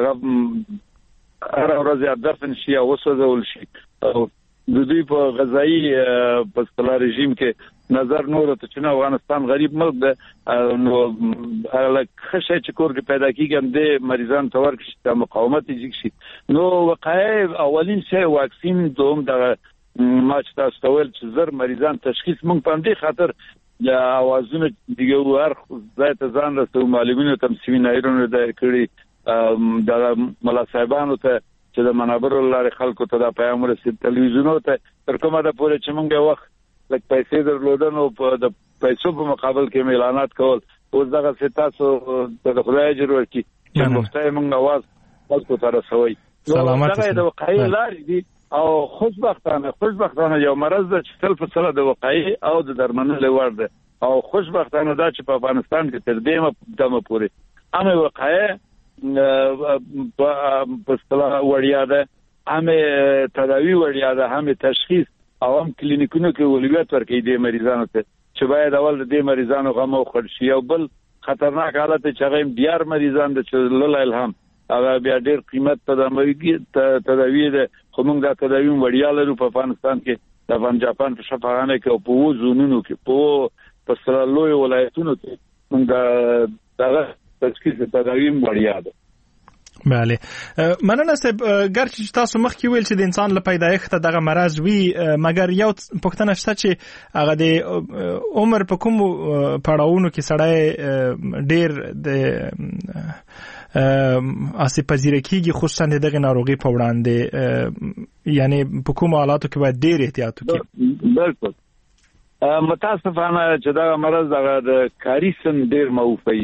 هره ورځ دفن شي او وسوځول شي. او د دوی په غذایی په اصطلاح رژیم کې نظر نور ته چې افغانستان غریب ملک ده، نو لکه شي چې کور کې پیدا کیږي هم د مریضان ته ورکړي چې مقاومت یې شي. نو وقایع اولین شی واکسین، دوم د ما چې تاسو ته ویل چې زر مریضان تشخیص مونږ په دې خاطر یا اوازونه دیګو هر ځای ته ځان رسو معلومینو تم سیمینارونو د کړي د ملا صاحبانو ته چې د منابر لارې خلکو ته دا پیغام رسید، تلویزیونو ته تر کومه ده پورې چې مونږ وخت لکه پیسې درلودل او د پیسو په مقابل کې اعلانات کول. اوس دغه تاسو د خدای اجر ورکړي چې مفتای مونږ आवाज خلکو ته رسوي. سلامات اوسئ. د وقایع لارې دي او خوشبختانه یو مرض ده چې تل په سره د وقایع او د درملنې وړ ده. او خوشبختانه دا چې په افغانستان کې تر دې دمه پورې امه وقایع په اصطلاح وړیا ده، همه تداوی وړیا ده، همه تشخیص او هم کلینیکونو کې اولویت ورکړي د مریضانو ته چې باید اول د مریضانو غو خور شي. او بل خطرناک حالت چې هغه ډیر مریضان د چلل الهام هغه بیا ډیر قیمت تداوی ده، خو موږ دا تداوی وړیا لرو په افغانستان کې د افغان جاپان په شفاخانه کې او په وزونونو کې په سرلوی ولایتونو کې موږ دا تشخیص تداوی وړیا ده. بله مننه صاحب. ګرچې تاسو مخکې ویل چې د انسان له پیدایښته دغه مرض وي، مګر یو پوښتنه شته چې هغه د عمر په کوم پړاوونو کې سړی ډیر د اسې پذیره کیږي خصوصا دغه ناروغي په وړاندې یعنی په کوم حالاتو کې باید ډیر احتیاط وکړو؟ بالکل متاسفانه چې دا مرض د کاری سن ډیر موفي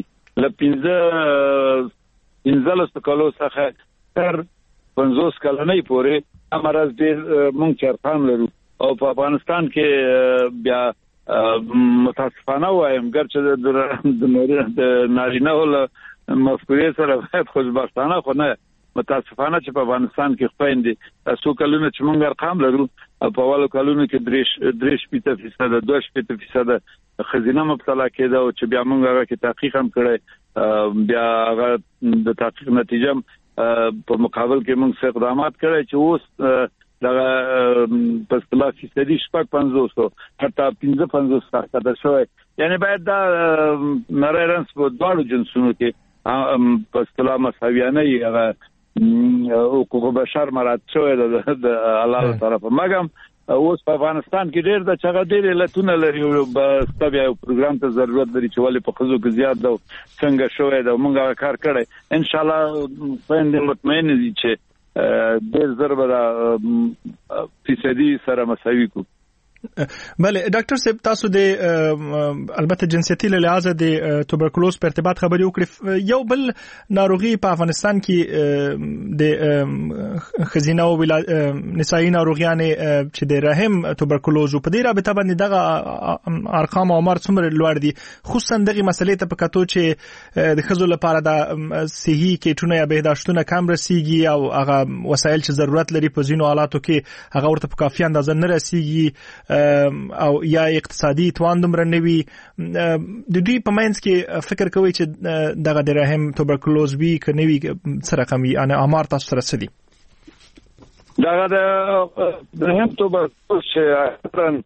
ل 15 کالو څخه تر 50 کلنۍ پورې مرض ډیر مونږ چرپام لرو او په افغانستان کې بیا متاسفانه وایم ګرچې د نارینه ول مفکورې سره خوشبختانه خو نه متاسفانه چې په افغانستان کې خويندې تاسو کلونه چې مونږ ارقام لرو په اولو کلونو کې 3% 2% خزینه مبتلا کېده او چې بیا مونږ هغه کې تحقیق هم کړی بیا هغه د تحقیق نتیجه په مقابل کې مونږ اقدامات کړی چې اوس دغه په اصطلاح فیصدي شپږ 50 حتی 55% شوی یعنی باید دا نارینه په دواړو جنسونو کې په اصطلاح مساویانه هغه حقوق بشر مراد شوی د الله طرفه مګم اوس په افغانستان کې ډېر د چغه ډېر لتون لري او په یو پروګرام ته ضرورت لري چې ولې په خزو کې زیات دا څنګه شوی دا موږ کار کړی ان شاء الله باندې مطمئن دي چې ډېر ضربه فیصدي سره مساوي کو. بله ډاکټر صاحب تاسو د البته جنسیتي له لحاظه د توبرکلوز په ارتباط خبرې وکړې یو بل ناروغي په افغانستان کې د خزینه او نسایي ناروغیانې چې د رحم توبرکلوز په دې رابطه باندې دغه ارقام او عمر څومره لوړ دي خصوصا دغه مسلې ته په کتو چې د خزو لپاره د صحي کیټونه یا بهداشتونه کم رسیږي او هغه وسایل چې ضرورت لري په ځینو حالاتو کې هغه ورته په کافي اندازه نه رسیږي او یا اقتصادي توان دومره نوي د دوی په منځ کې فکر کوي چې دغه د رحم توبرکلوز وی کنيوي سره کم یعنی امر تاسو سره سدي دغه د رحم توبرکلوز چې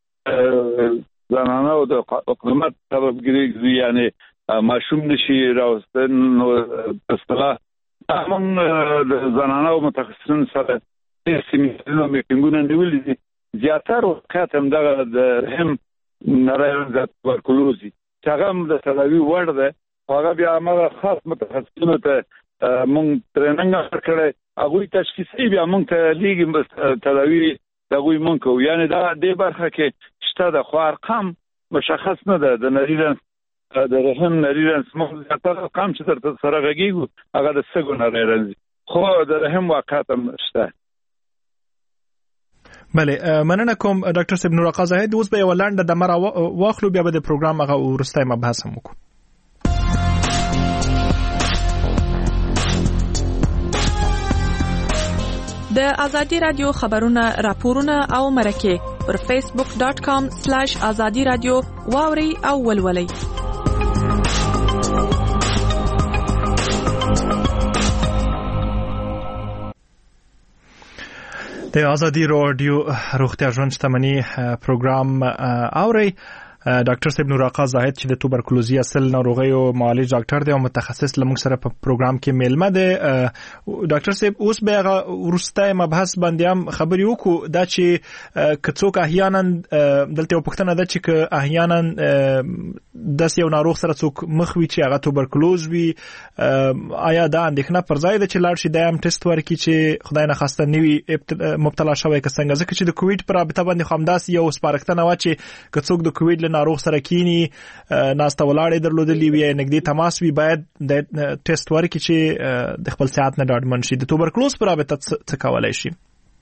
زنانه او د حکومت سببګری یعنی ماشوم نشي راوستن نو اصطلاح همون زنانه او متخصصین سره سیمینارونه میټینګونه نیولې دي زیاتره وخت هم دغه د رحم نارینه توبرکلوز چې هغه د تداوی وړ ده هغه بیا موږ خاص متخصصینو ته مونږ ټریننګ ورکړی هغه تشخیصي بیا مونږ ته لیږي تداوی دغه مونږ کو یعنی دا د برخه کې شته د خو ارقام مشخص نه ده د نارینه د رحم نارینه مونږ زیاتره ارقام چې تر سره غږیږي هغه د سګو نارینه خو د رحم واقعیت هم شته. بله مننه کوم ډاکټر صاحب نور آقا زاهد اوس به یو لاندې د مر واخلو بیا به د پروګرام هغه ورسته مبحث هم وکړو. د ازادي رادیو خبرونه راپورونه او مرکه پر facebook.com/azadi radio واوري او ولولي. د ازادي رادیو روغتیا ژوند شتمنۍ پروګرام اوري ډاکټر صاحب نور آقا زاهد چې د توبرکلوزي اصل ناروغیو معالج ډاکټر دی او متخصص لمغ سره په پروګرام کې میلمه دی. ډاکټر صاحب اوس به ورسته مبحث باندې هم خبري وکړو دا چې کڅوک احیانا دلته یو پوښتنه ده چې احیانا د یو ناروغ سره څوک مخوي چې هغه توبرکلوز وي آیا دا اندېښنه پر ځای ده چې لاړ شي د ټیسټ ورکړي چې خدای نه خواسته نوي مبتلا شوی که څنګه ځکه چې د کووډ پر رابطه باندې خامداس یو سپارښتنه و چې کڅوک د کووډ ناروغ سره کینی ناسته ولاړې درلودلې وي نګدي تماس وي باید د ټیسټ ورکړي چې د خپل صحت نه ډاډمن شي. د توبرکلوز پر رابطه څه کولای شي؟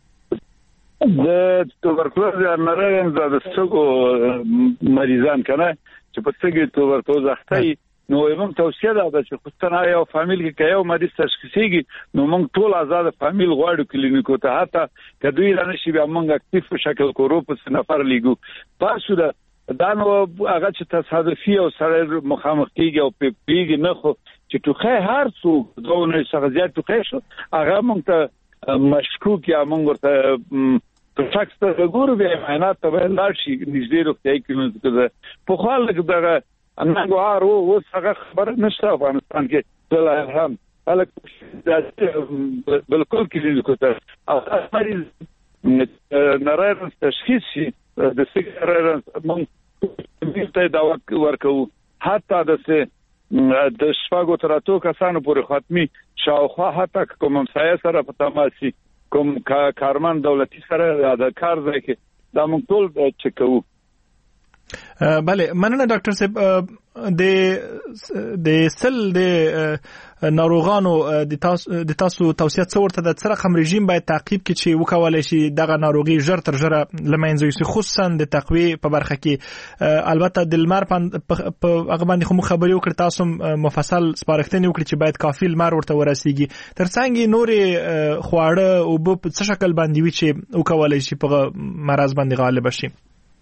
د توبرکلوز نارینه د سګو مریضان کنه چې په سګي توبرکلوز اخته نو موږ توصیه ده چې خصوصا یو فامیل کې یو مریض تشخیصيږي نو موږ ټول آزاد فامیل غواړو کلینیکو ته حتی کدوې رانشي بیا موږ اکټیو په شکل کورو په نفر لیګو پاسو ده دا نو هغه چې تصادفي او سره مخامخ کیږي او پیږي نه خو چې توخه هر څو دونه شخصیت توخه شو هغه موږ ته مشکوک یا موږ ورته په شخص ته ګورو بیا معاینات ته لاړ شي نږدې روغتیايي کلینیک ته په حال کې دغه انګوار او څنګه خبره نشته افغانستان کې ټول هم الک بالکل کلینیک ته مریض نارینه تشخیصي د سیګارن موږ ته دا ورکو حتی د د شپږو تر اتو کسانو پورې ختمي شاوخوا حتی کوم سایه سره په تماسي کوم کارمن دولتي سره د کار ځای کې دا موږ ټول چک کوو. بله مننه ډاکټر صاحب د سل د ناروغانو د تاسو توصیه څورته د څه رقم رژیم باید تعقیب کړي چې وکولای شي دغه ناروغي ژر تر ژره لمنځه یوسي خصوصا د تقویه په برخه کې البته د لمر په هغه باندې خو خبري وکړ تاسو مفصل سپارښتنه وکړي چې باید کافي لمر ورته ورسیږي ترڅنګ نورې خواړه او په څه شکل باندې وي چې وکولای شي په مرز باندې غالب شي.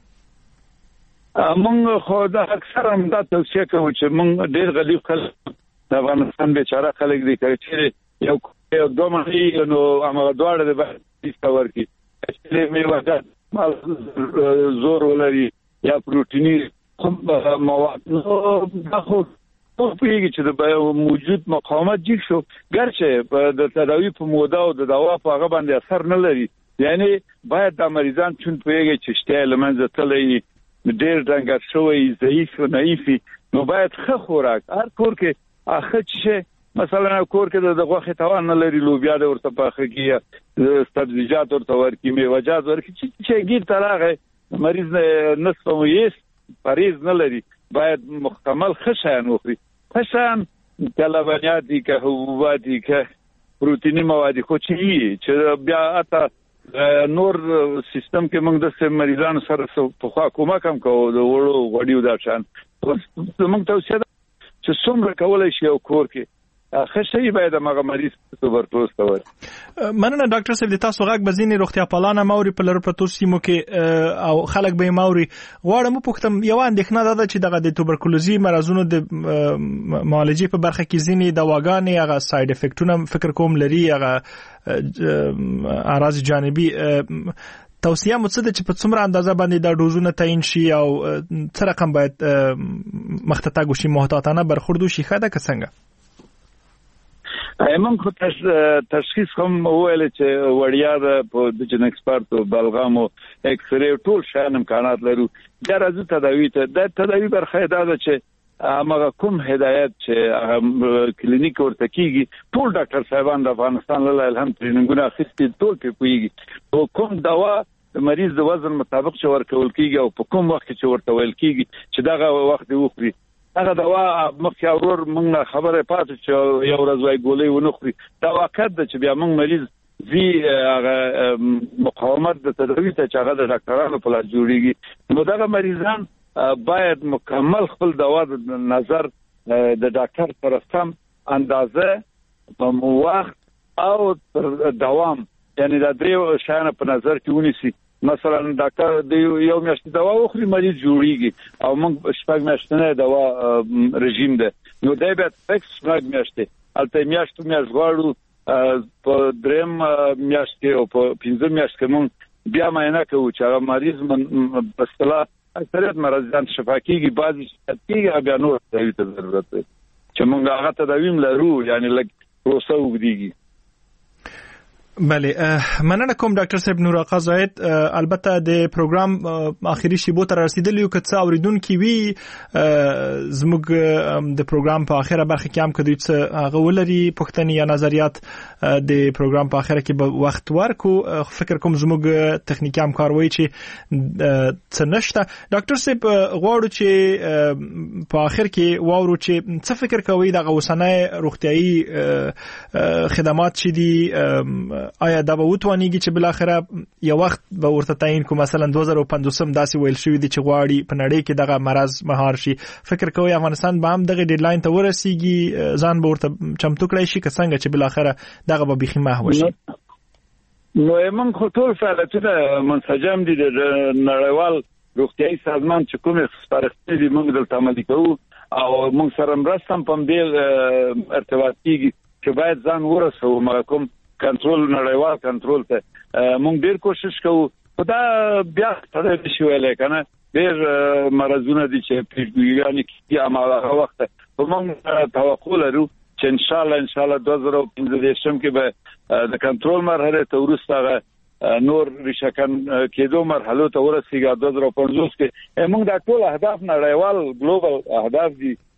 مونږ خو دا اکثر هم دا توصیه کوو چې مونږ ډېر غریب خلک د افغانستان بیچاره خلک دي چې یو دوه مړي نو هغه دواړه د باندې ورکی چې میوه زور ولري یا پروتینی مواد نو دا خو پیږي چې د موجود مقاومت جګ شو ګرچه د تداوی په موده او د دوا په هغه باندې اثر نه لري یعنی باید د مریضان چون پیږي چې شته لمنځه تللی ډېر ډنګر شوی ضعیف او نایفي نو باید ښه خوراک هر کور کې اخه چې مثلا کور کې د غوښې توان نه لري لوبیا د ورته پاخه کیه سبزیجات ورته ورکی میوه‌جات ورکی چې ګیر تراغه مریض نصف ویس پریز نه لري باید مکمل خشن وخوري خشن کلبنیاتی که حبوباتی که پروتینی موادی خو چې بیا اته نور سیستم کې موږ د مریضانو سره په خوا کومه کم کوو د وړو غوډیو دا شان موږ توصیه چې څومره کولای شي او کور کې خشي باید هغه مریض تبرکلوز ته ورسي. مننه ډاکټر صاحب د تاسو غږ بزینې روغتیا پالانه موري په لور پروتو سیمو کې او خلک به موري غواړم پوښتم یو اندېښنه ده چې دغه د توبرکلوزي مرزونو د معالجې په برخه کې ځینې دواګانې هغه ساید افیکټونه فکر کوم لري هغه اعراض جانبي توصیه مو څه ده چې په څومره اندازه باندې دا ډوزونه تعیین شي او څه رقم باید مخته تاګو شي محتاطانه برخورد شي خاله څنګه ایمن خو تشخیص هم ویل چې وړیا ده په د جن ایکسپرت او بلغام او ایکس ری ټول شان امکانات لرو دا راځي تداوی ته د تداوی برخه ده چې هغه کوم هدایت چې کلینیک ورته کیږي ټول ډاکټر صاحبان د افغانستان له الحمد ټریننګونه اخیستي ټول په کویږي او کوم دوا د مریض د وزن مطابق چې ورکول کیږي او په کوم وخت چې ورته ویل کیږي چې دغه وخت دی وخوري هغه دوا مخکې اورور موږ خبره پاتې چې یو ورځ وای ګولې ونخوري دا واقع ده چې بیا موږ مریض هغه مقاومت د تداوی ته چې هغه د ډاکټرانو په لاس جوړیږي نو دغه مریضان باید مکمل خپل دوا د نظر د ډاکټر سره سم اندازه په وخت او دوام یعنی دا درې شیان په نظر کې ونیسي مثلا ډاکټر د یو میاشتې دوا وخوري مریض جوړیږي او موږ شپږ میاشتې دوا رژیم ده نو دا به فکس شپږ میاشتې البته میاشت غواړو په دریم میاشت کې او په پنځم میاشت کې موږ بیا معاینه کوو چې هغه مریض په اصطلاح اکثریت مریضان شفا کیږي بعضی کیږي بیا نور تداوی ته ضرورت دی چې موږ هغه تداوی لرو یعنی لږ پروسه وګړي. بله مننه کوم ډاکټر صاحب نور آقا زاید البته د پروګرام اخیری شیبو تر رسیدلی یو کڅ اوریدونکو وی زموږ د پروګرام په اخیره برخه کې هم کدی څه غولري پښتني یا نظریات د پروګرام په اخیره کې به وخت ورکو فکر کوم زموږ تخنیکی همکاروي چې څه نشته ډاکټر صاحب غواړو چې په اخر کې واورو چې څه فکر کوي د غوسنه روغتيایي خدمات چې دي آیا دا به وتوانیږي چې بل اخره یو وخت به ورته تعین کو مثلا 2015 داسې ویل شوی دی چې غواړي په نړۍ کې دغه مرز مهار شي فکر کوي افغانستان به هم دغه ډیډلاین ته ورسیږي ځان به ورته چمتو کړی شي که څنګه چې بل اخره دغه به بيخي محو شي. نو موږ خو ټول فعالیتونه منسجم دي د نړیوال روغتيایي سازمان چې کومه سپارښتنې دي موږ دلته عملي کوو او موږ سره مرسته په دې ارتباط کیږي چې باید ځان ورسو مګم کنټرول نړیوال کنټرول ته موږ ډیر کوشش کوو دا بیا ستاسو شویل کنه ډیر مرزونه دي چې پیډویانی کې اماله وخت په موږ توقع لرو چې ان شاء الله 2015 کې به د کنټرول مرحله ته ورسته نور ریشکن کېدو مرحله ته ورسیږي 2015 کې موږ د ټول اهداف نړیوال ګلوبل اهداف دي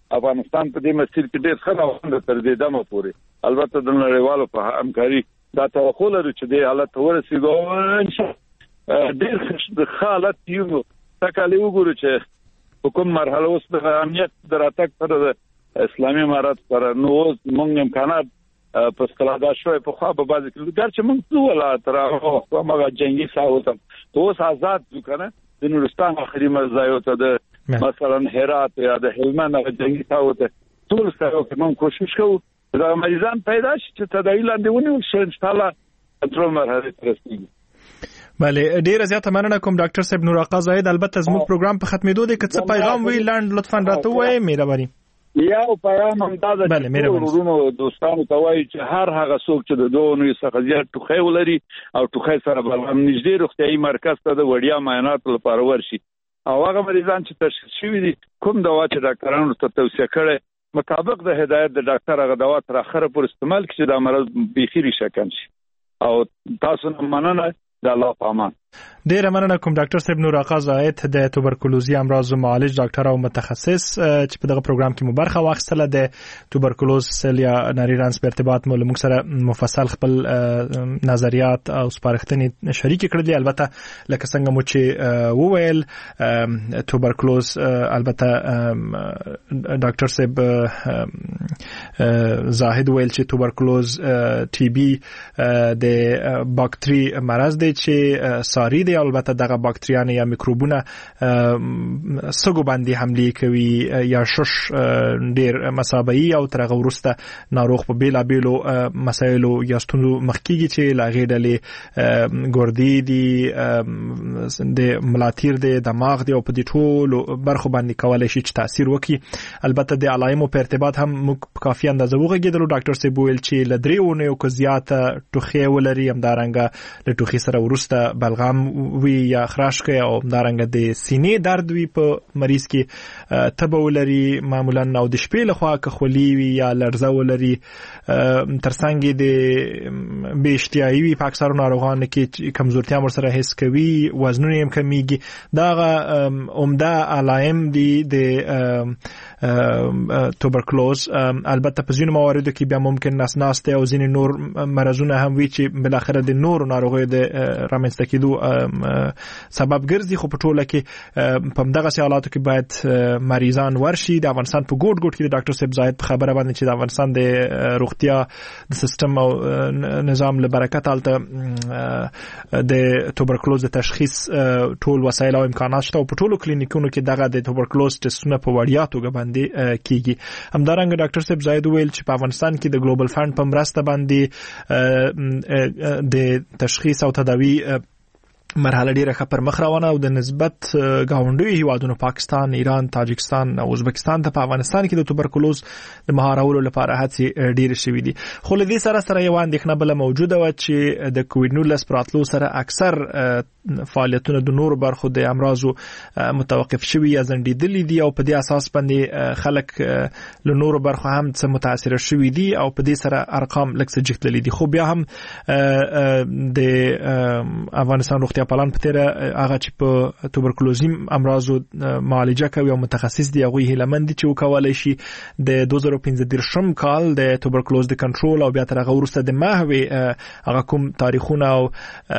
افغانستان په دې مسیر کې ډېر ښه روان دی تر دې دمه پورې البته د نړیوالو په همکاري دا توقع لرو چې دې حالت ورسیږي او ان شاء الله ډېر ښه حالت یو تکالی وګورو چې کوم مرحله اوس د امنیت دراتک پر اسلامي امارات پر نو موږ امکانات په استفاده شوي په خو په بازي کې ګر چې موږ ولا تر هغه مګه جنگي ساوتم اوس آزاد وکنه د نورستان اخري مرزایو ته د مثلا هرات یا د هلمند هغه جنگي ساوته ټول سره کوم کوشش کوو دا مریضان پیدا شي چې تداوی لاندې ونیول شي ان شاء الله تر مرحله ترسي بله ډیره زیاته مننه کوم ډاکټر صاحب نور آقا زاهد البته زموږ پروګرام په ختمېدو دی که څه پیغام وی لاند لطفا راته وایي مهرباني یو پیغام هم دا د ورونو دوستانو ته وایي چې هر هغه څوک چې د دوه نوي څخه زیات ټوخی ولري او ټوخی سره بل نږدې روغتیايي مرکز ته د وړیا معاینات لپاره ورشي او هغه مریضان چې تشخیص شوي دي کوم دوا چې ډاکټرانو ته توصیه کړي مطابق د هدایت د ډاکټر هغه دوا تر اخره پورې استعمال کړي دا مرض بيخي شکن شي او تاسو مننه د الله په امان ډیره مننه کوم ډاکټر صاحب نور آقا زاهد د توبرکلوزي امراض معالج ډاکټر او متخصص چې په دغه پروګرام کې مبارخه واخیستله د توبرکلوز یا ناریرانس په ارتباط مو موږ سره مفصل خپل نظریات او سپارښتنې شریک کړل البته لکه څنګه مو چې وویل توبرکلوز البته ډاکټر صاحب زاهد ویل چې توبرکلوز ټي بي د باکتری مرض دی چې ساری دی البته دغه باکتریان یا میکروبونه سګو باندې حمله کوي یا شش ډیر مسابعي او ترغه ورسته ناروغ په بیلا بیلو مسایلو یا ستونزو مخکېږي چې لاغې ډلې ګردې دي د ملاتیر د دماغ دی او په دې ټولو برخو باندې کولای شي چې تاثیر وکړي البته د علایمو په ارتباط هم موږ کافي اندازه وغږیدلو ډاکټر صاحب ویل چې لدريونه یو کو زیاته ټوخي ولري هم دارنګه له ټوخي سره ورسته بلغم وی یا خراش کوي او دارنګ د سینې درد وی په مریض کې تبه ولري معمولا او د شپې لخوا کخولي وی یا لرزه ولري ترڅنګ د بهشتیاوي وی په اکثر ناروغانو کې کمزورتیا ورسره حس کوي وزنونه هم کمیږي دا عمده علائم دي د توبرکلوز البته په ځینو مواردو کې بیا ممکن ناسناسته او ځینې نور مرزونه هم وی چې بل اخر د نور ناروغي د رامنځته کېدو سبب ګرځي خو په ټوله کې په دغه حالاتو کې باید مریضان ورشي د افغانستان په ګوټ ګوټ کې د ډاکټر صاحب زاهد په خبره باندې چې د افغانستان د روغتیا د سیستم او نظام له برکت الته د توبرکلوز د تشخیص ټول وسایل او امکانات شته او په ټولو کلینیکونو کې دغه د توبرکلوز ټسټونه په وړیا توګه باندې کیږي همدارنګه ډاکټر صاحب زاهد ویل چې په افغانستان کې د ګلوبل فند په مرسته باندې د تشخیص او تداوی مرحله ډیره ښه پر مخ روانه او د نسبت گاونډي هیوادونو پاکستان، ایران، تاجکستان او ازبکستان ته په افغانستان کې د توبرکلوز د مهارولو لپاره هڅې ډیره شوې دي. خو له دې سره یو اندېښنه بل موجوده و چې د کووډ 19 پراتلو سره اکثر فعالیتونه د نورو برخو د امراضو متوقف شوي یا ځنډېدلي دي او په دې اساس باندې خلک له نورو برخو هم څه متاثر شوي دي او په دې سره ارقام لږ څه جګتلي دي. خو بیا هم د افغانستان روغتیا پالان په تیره هغه چې په توبرکلوزي امراضو معالجه کوي او متخصص دی هغه هیلمند چې وکولای شي د 2015 کال د توبرکلوز د کنټرول او بیا تر هغه ورسته د ماهوي هغه کوم تاریخونه او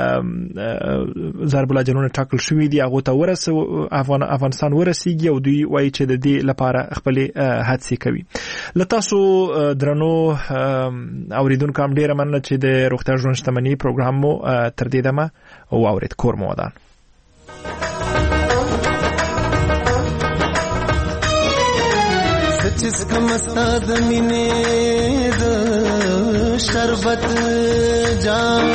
ضرب الاجرونه ټاکل شوی دی هغه ته ورسه افغانستان ورسیږي او دوی وایي چې د دې لپاره خپل هڅې کوي. لتاسو درنو اوریدونکو هم ډیره مننه چې د روغتیا ژوند شتمنۍ پروګرام مو تر دې دمه او اورید کور مو ودان. سچس کم استاد مینه د شربت جام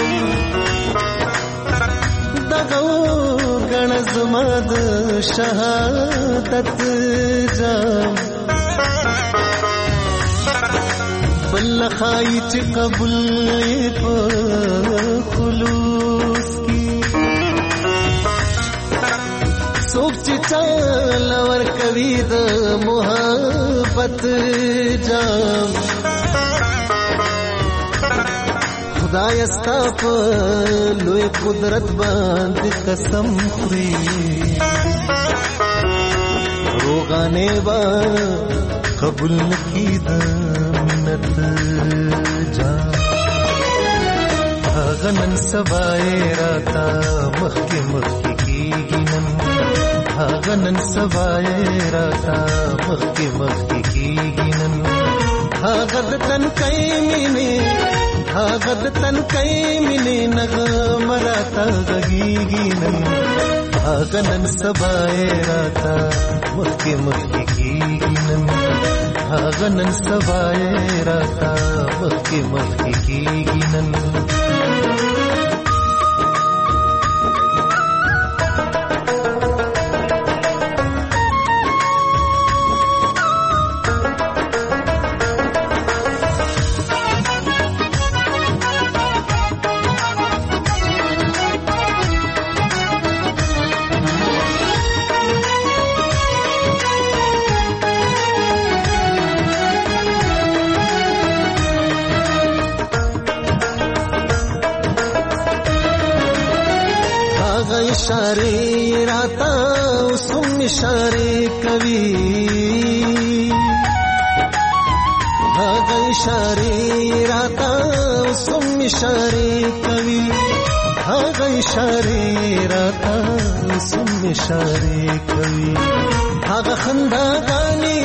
دغه غن زماد شهادت جام بل خای چې قبول په خلوص سوک چې چال ورکوي د محبت جام خدای استا په لوی قدرت باندې قسم خوري روغ غانې با قبول نکید منت جام هغه نن سبای راتا مخکې مخکې کیږي نن هغه نن سبای راتا مخکې مخکې کیږي نن هغه د تن کای مینه هغه د تن کای مینه نغم راتا غږیږي نن هغه نن سبای راتا مخکې مخکې کیږي نن هغه نن سبای راتا مخکې مخکې کیږي نن इशारे राता उसम इशारे कवि भागा इशारे राता उसम इशारे कवि भागा इशारे राता उसम इशारे कवि भागा खंदा गानी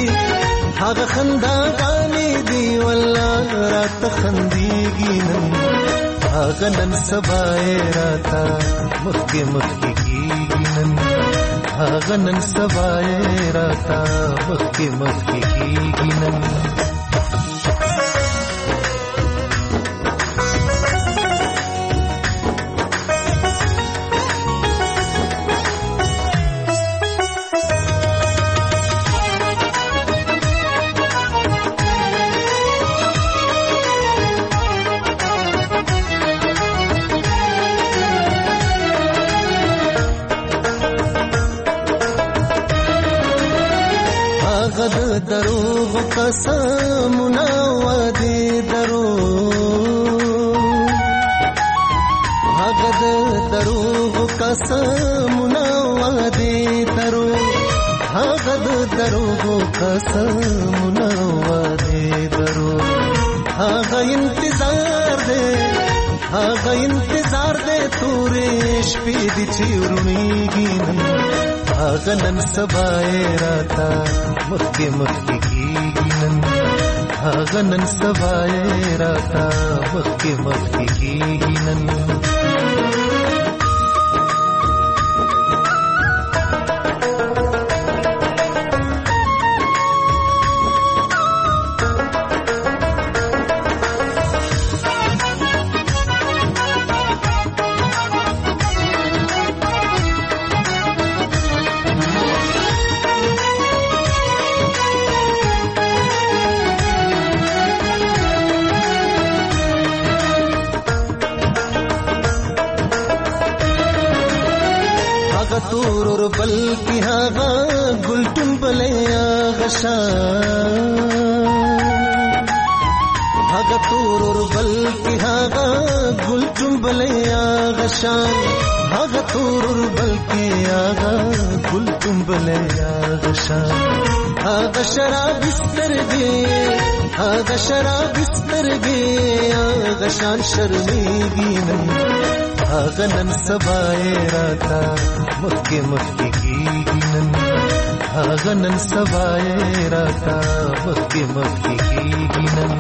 दी वल्लाह रात खंदीगी नन भागा नन सबाए राता मक्के मक्के कीगी नन भागा नन सबाए राता मक्के मक्के कीगी नन دروغ قسمنا وعده دروغ هغه دروغ قسمنا وعده دروغ هغه دروغ قسمنا وعده دروغ هغه انتظار دے تورې شپې دي چې ورونیږي هغه نن سبای راتا مخکې مخکې کیږي نن هغه نن سبای راتا مخکې مخکې کیږي نن تورور بلکی هاغا گلتون بلی آغشان هاغا تورور بلکی هاغا گلتون بلی آغشان هاغا تورور بلکی آغا گلتون بلی آغشان هاغا شراب استرگی آغشان شرمیگی نن هاغا نن سبای راتا مخکې مخکې کیږي نن هاغا نن سبای راتا مخکې مخکې کیږي نن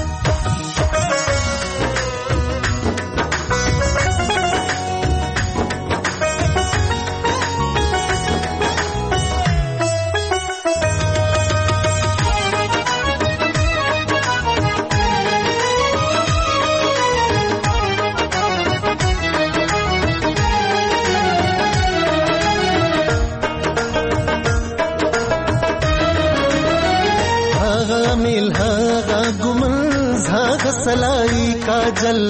सलाई काजल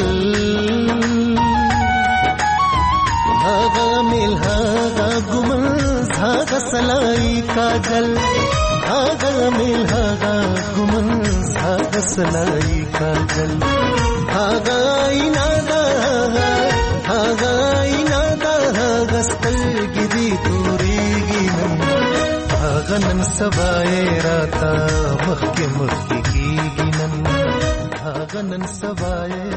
हागा मिल हागा गुमन हागा सलाई काजल हागा मिल हागा गुमन हागा सलाई काजल हागा इनादा हागा स्तल गिरी तोरेगी नन हागा نن سبا یې راته مخکې مخکې کیږي نن هغه نن سبا یې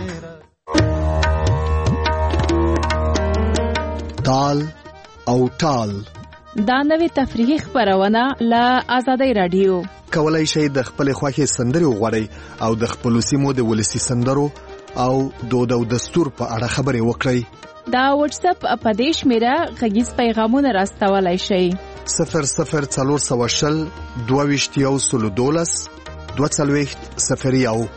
تال او ټال دا نوې تفریحي خبرونه له آزادۍ رادیو. کولای شئ د خپل خوښې سندرې وغواړئ او د خپل سیمو د ولسی سندرو او دود او دستور په اړه خبرې وکړئ. دا واتس اپ اپدیش میرا غږیز پیغامونه راستولای شئ. 0040 22 240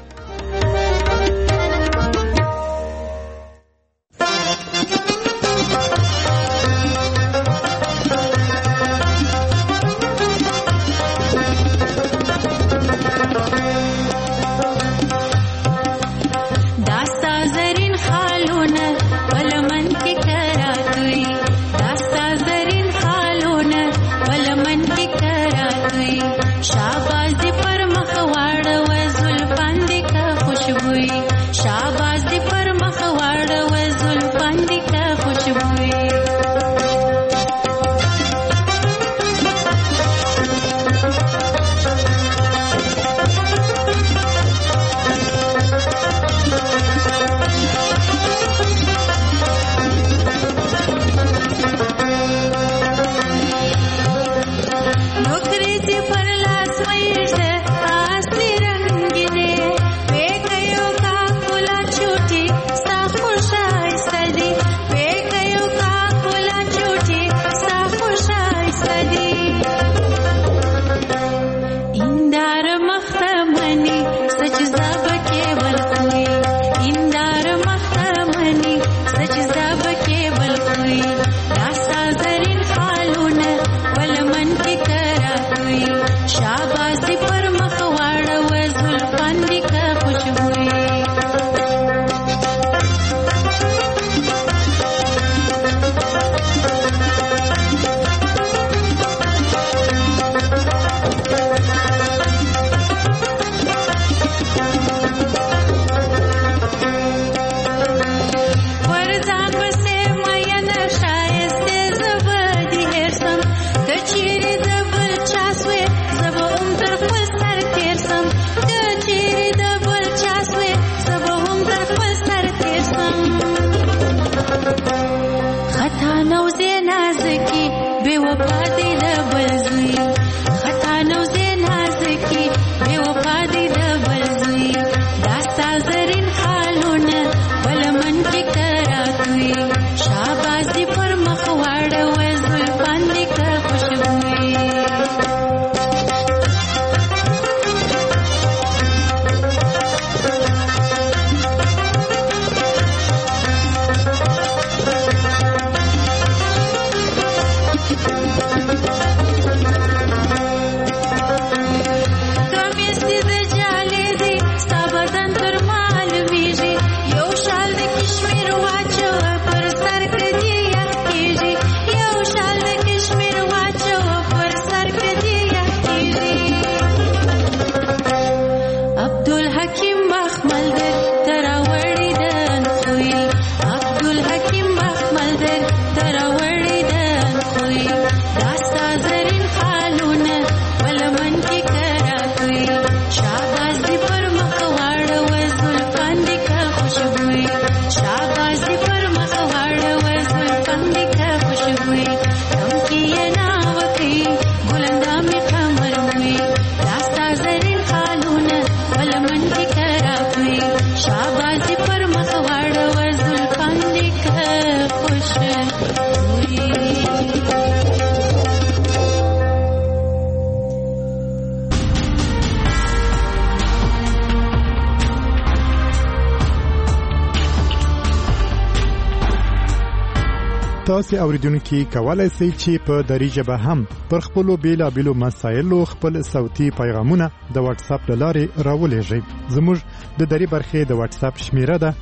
تاسو اوریدونکو کولای شئ چې په دری ژبه هم پر خپل بیلابیلو مسایلو خپل صوتي پیغامونه د واتس اپ لارې راولېږئ. زموږ د دری برخې د واتس اپ شمیره ده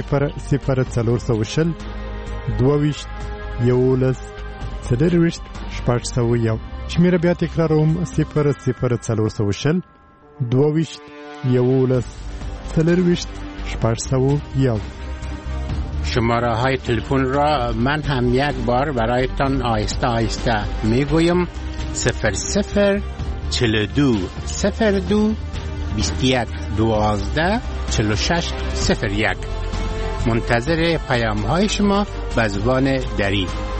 0040 22 11 401. شمیره بیا تکراروم 0040 22 11 401. شماره های تلفن را من هم یک بار برایتان آهسته آهسته میگویم. 00 42 02 21 12 46 01. منتظر پیام های شما به زبان دری.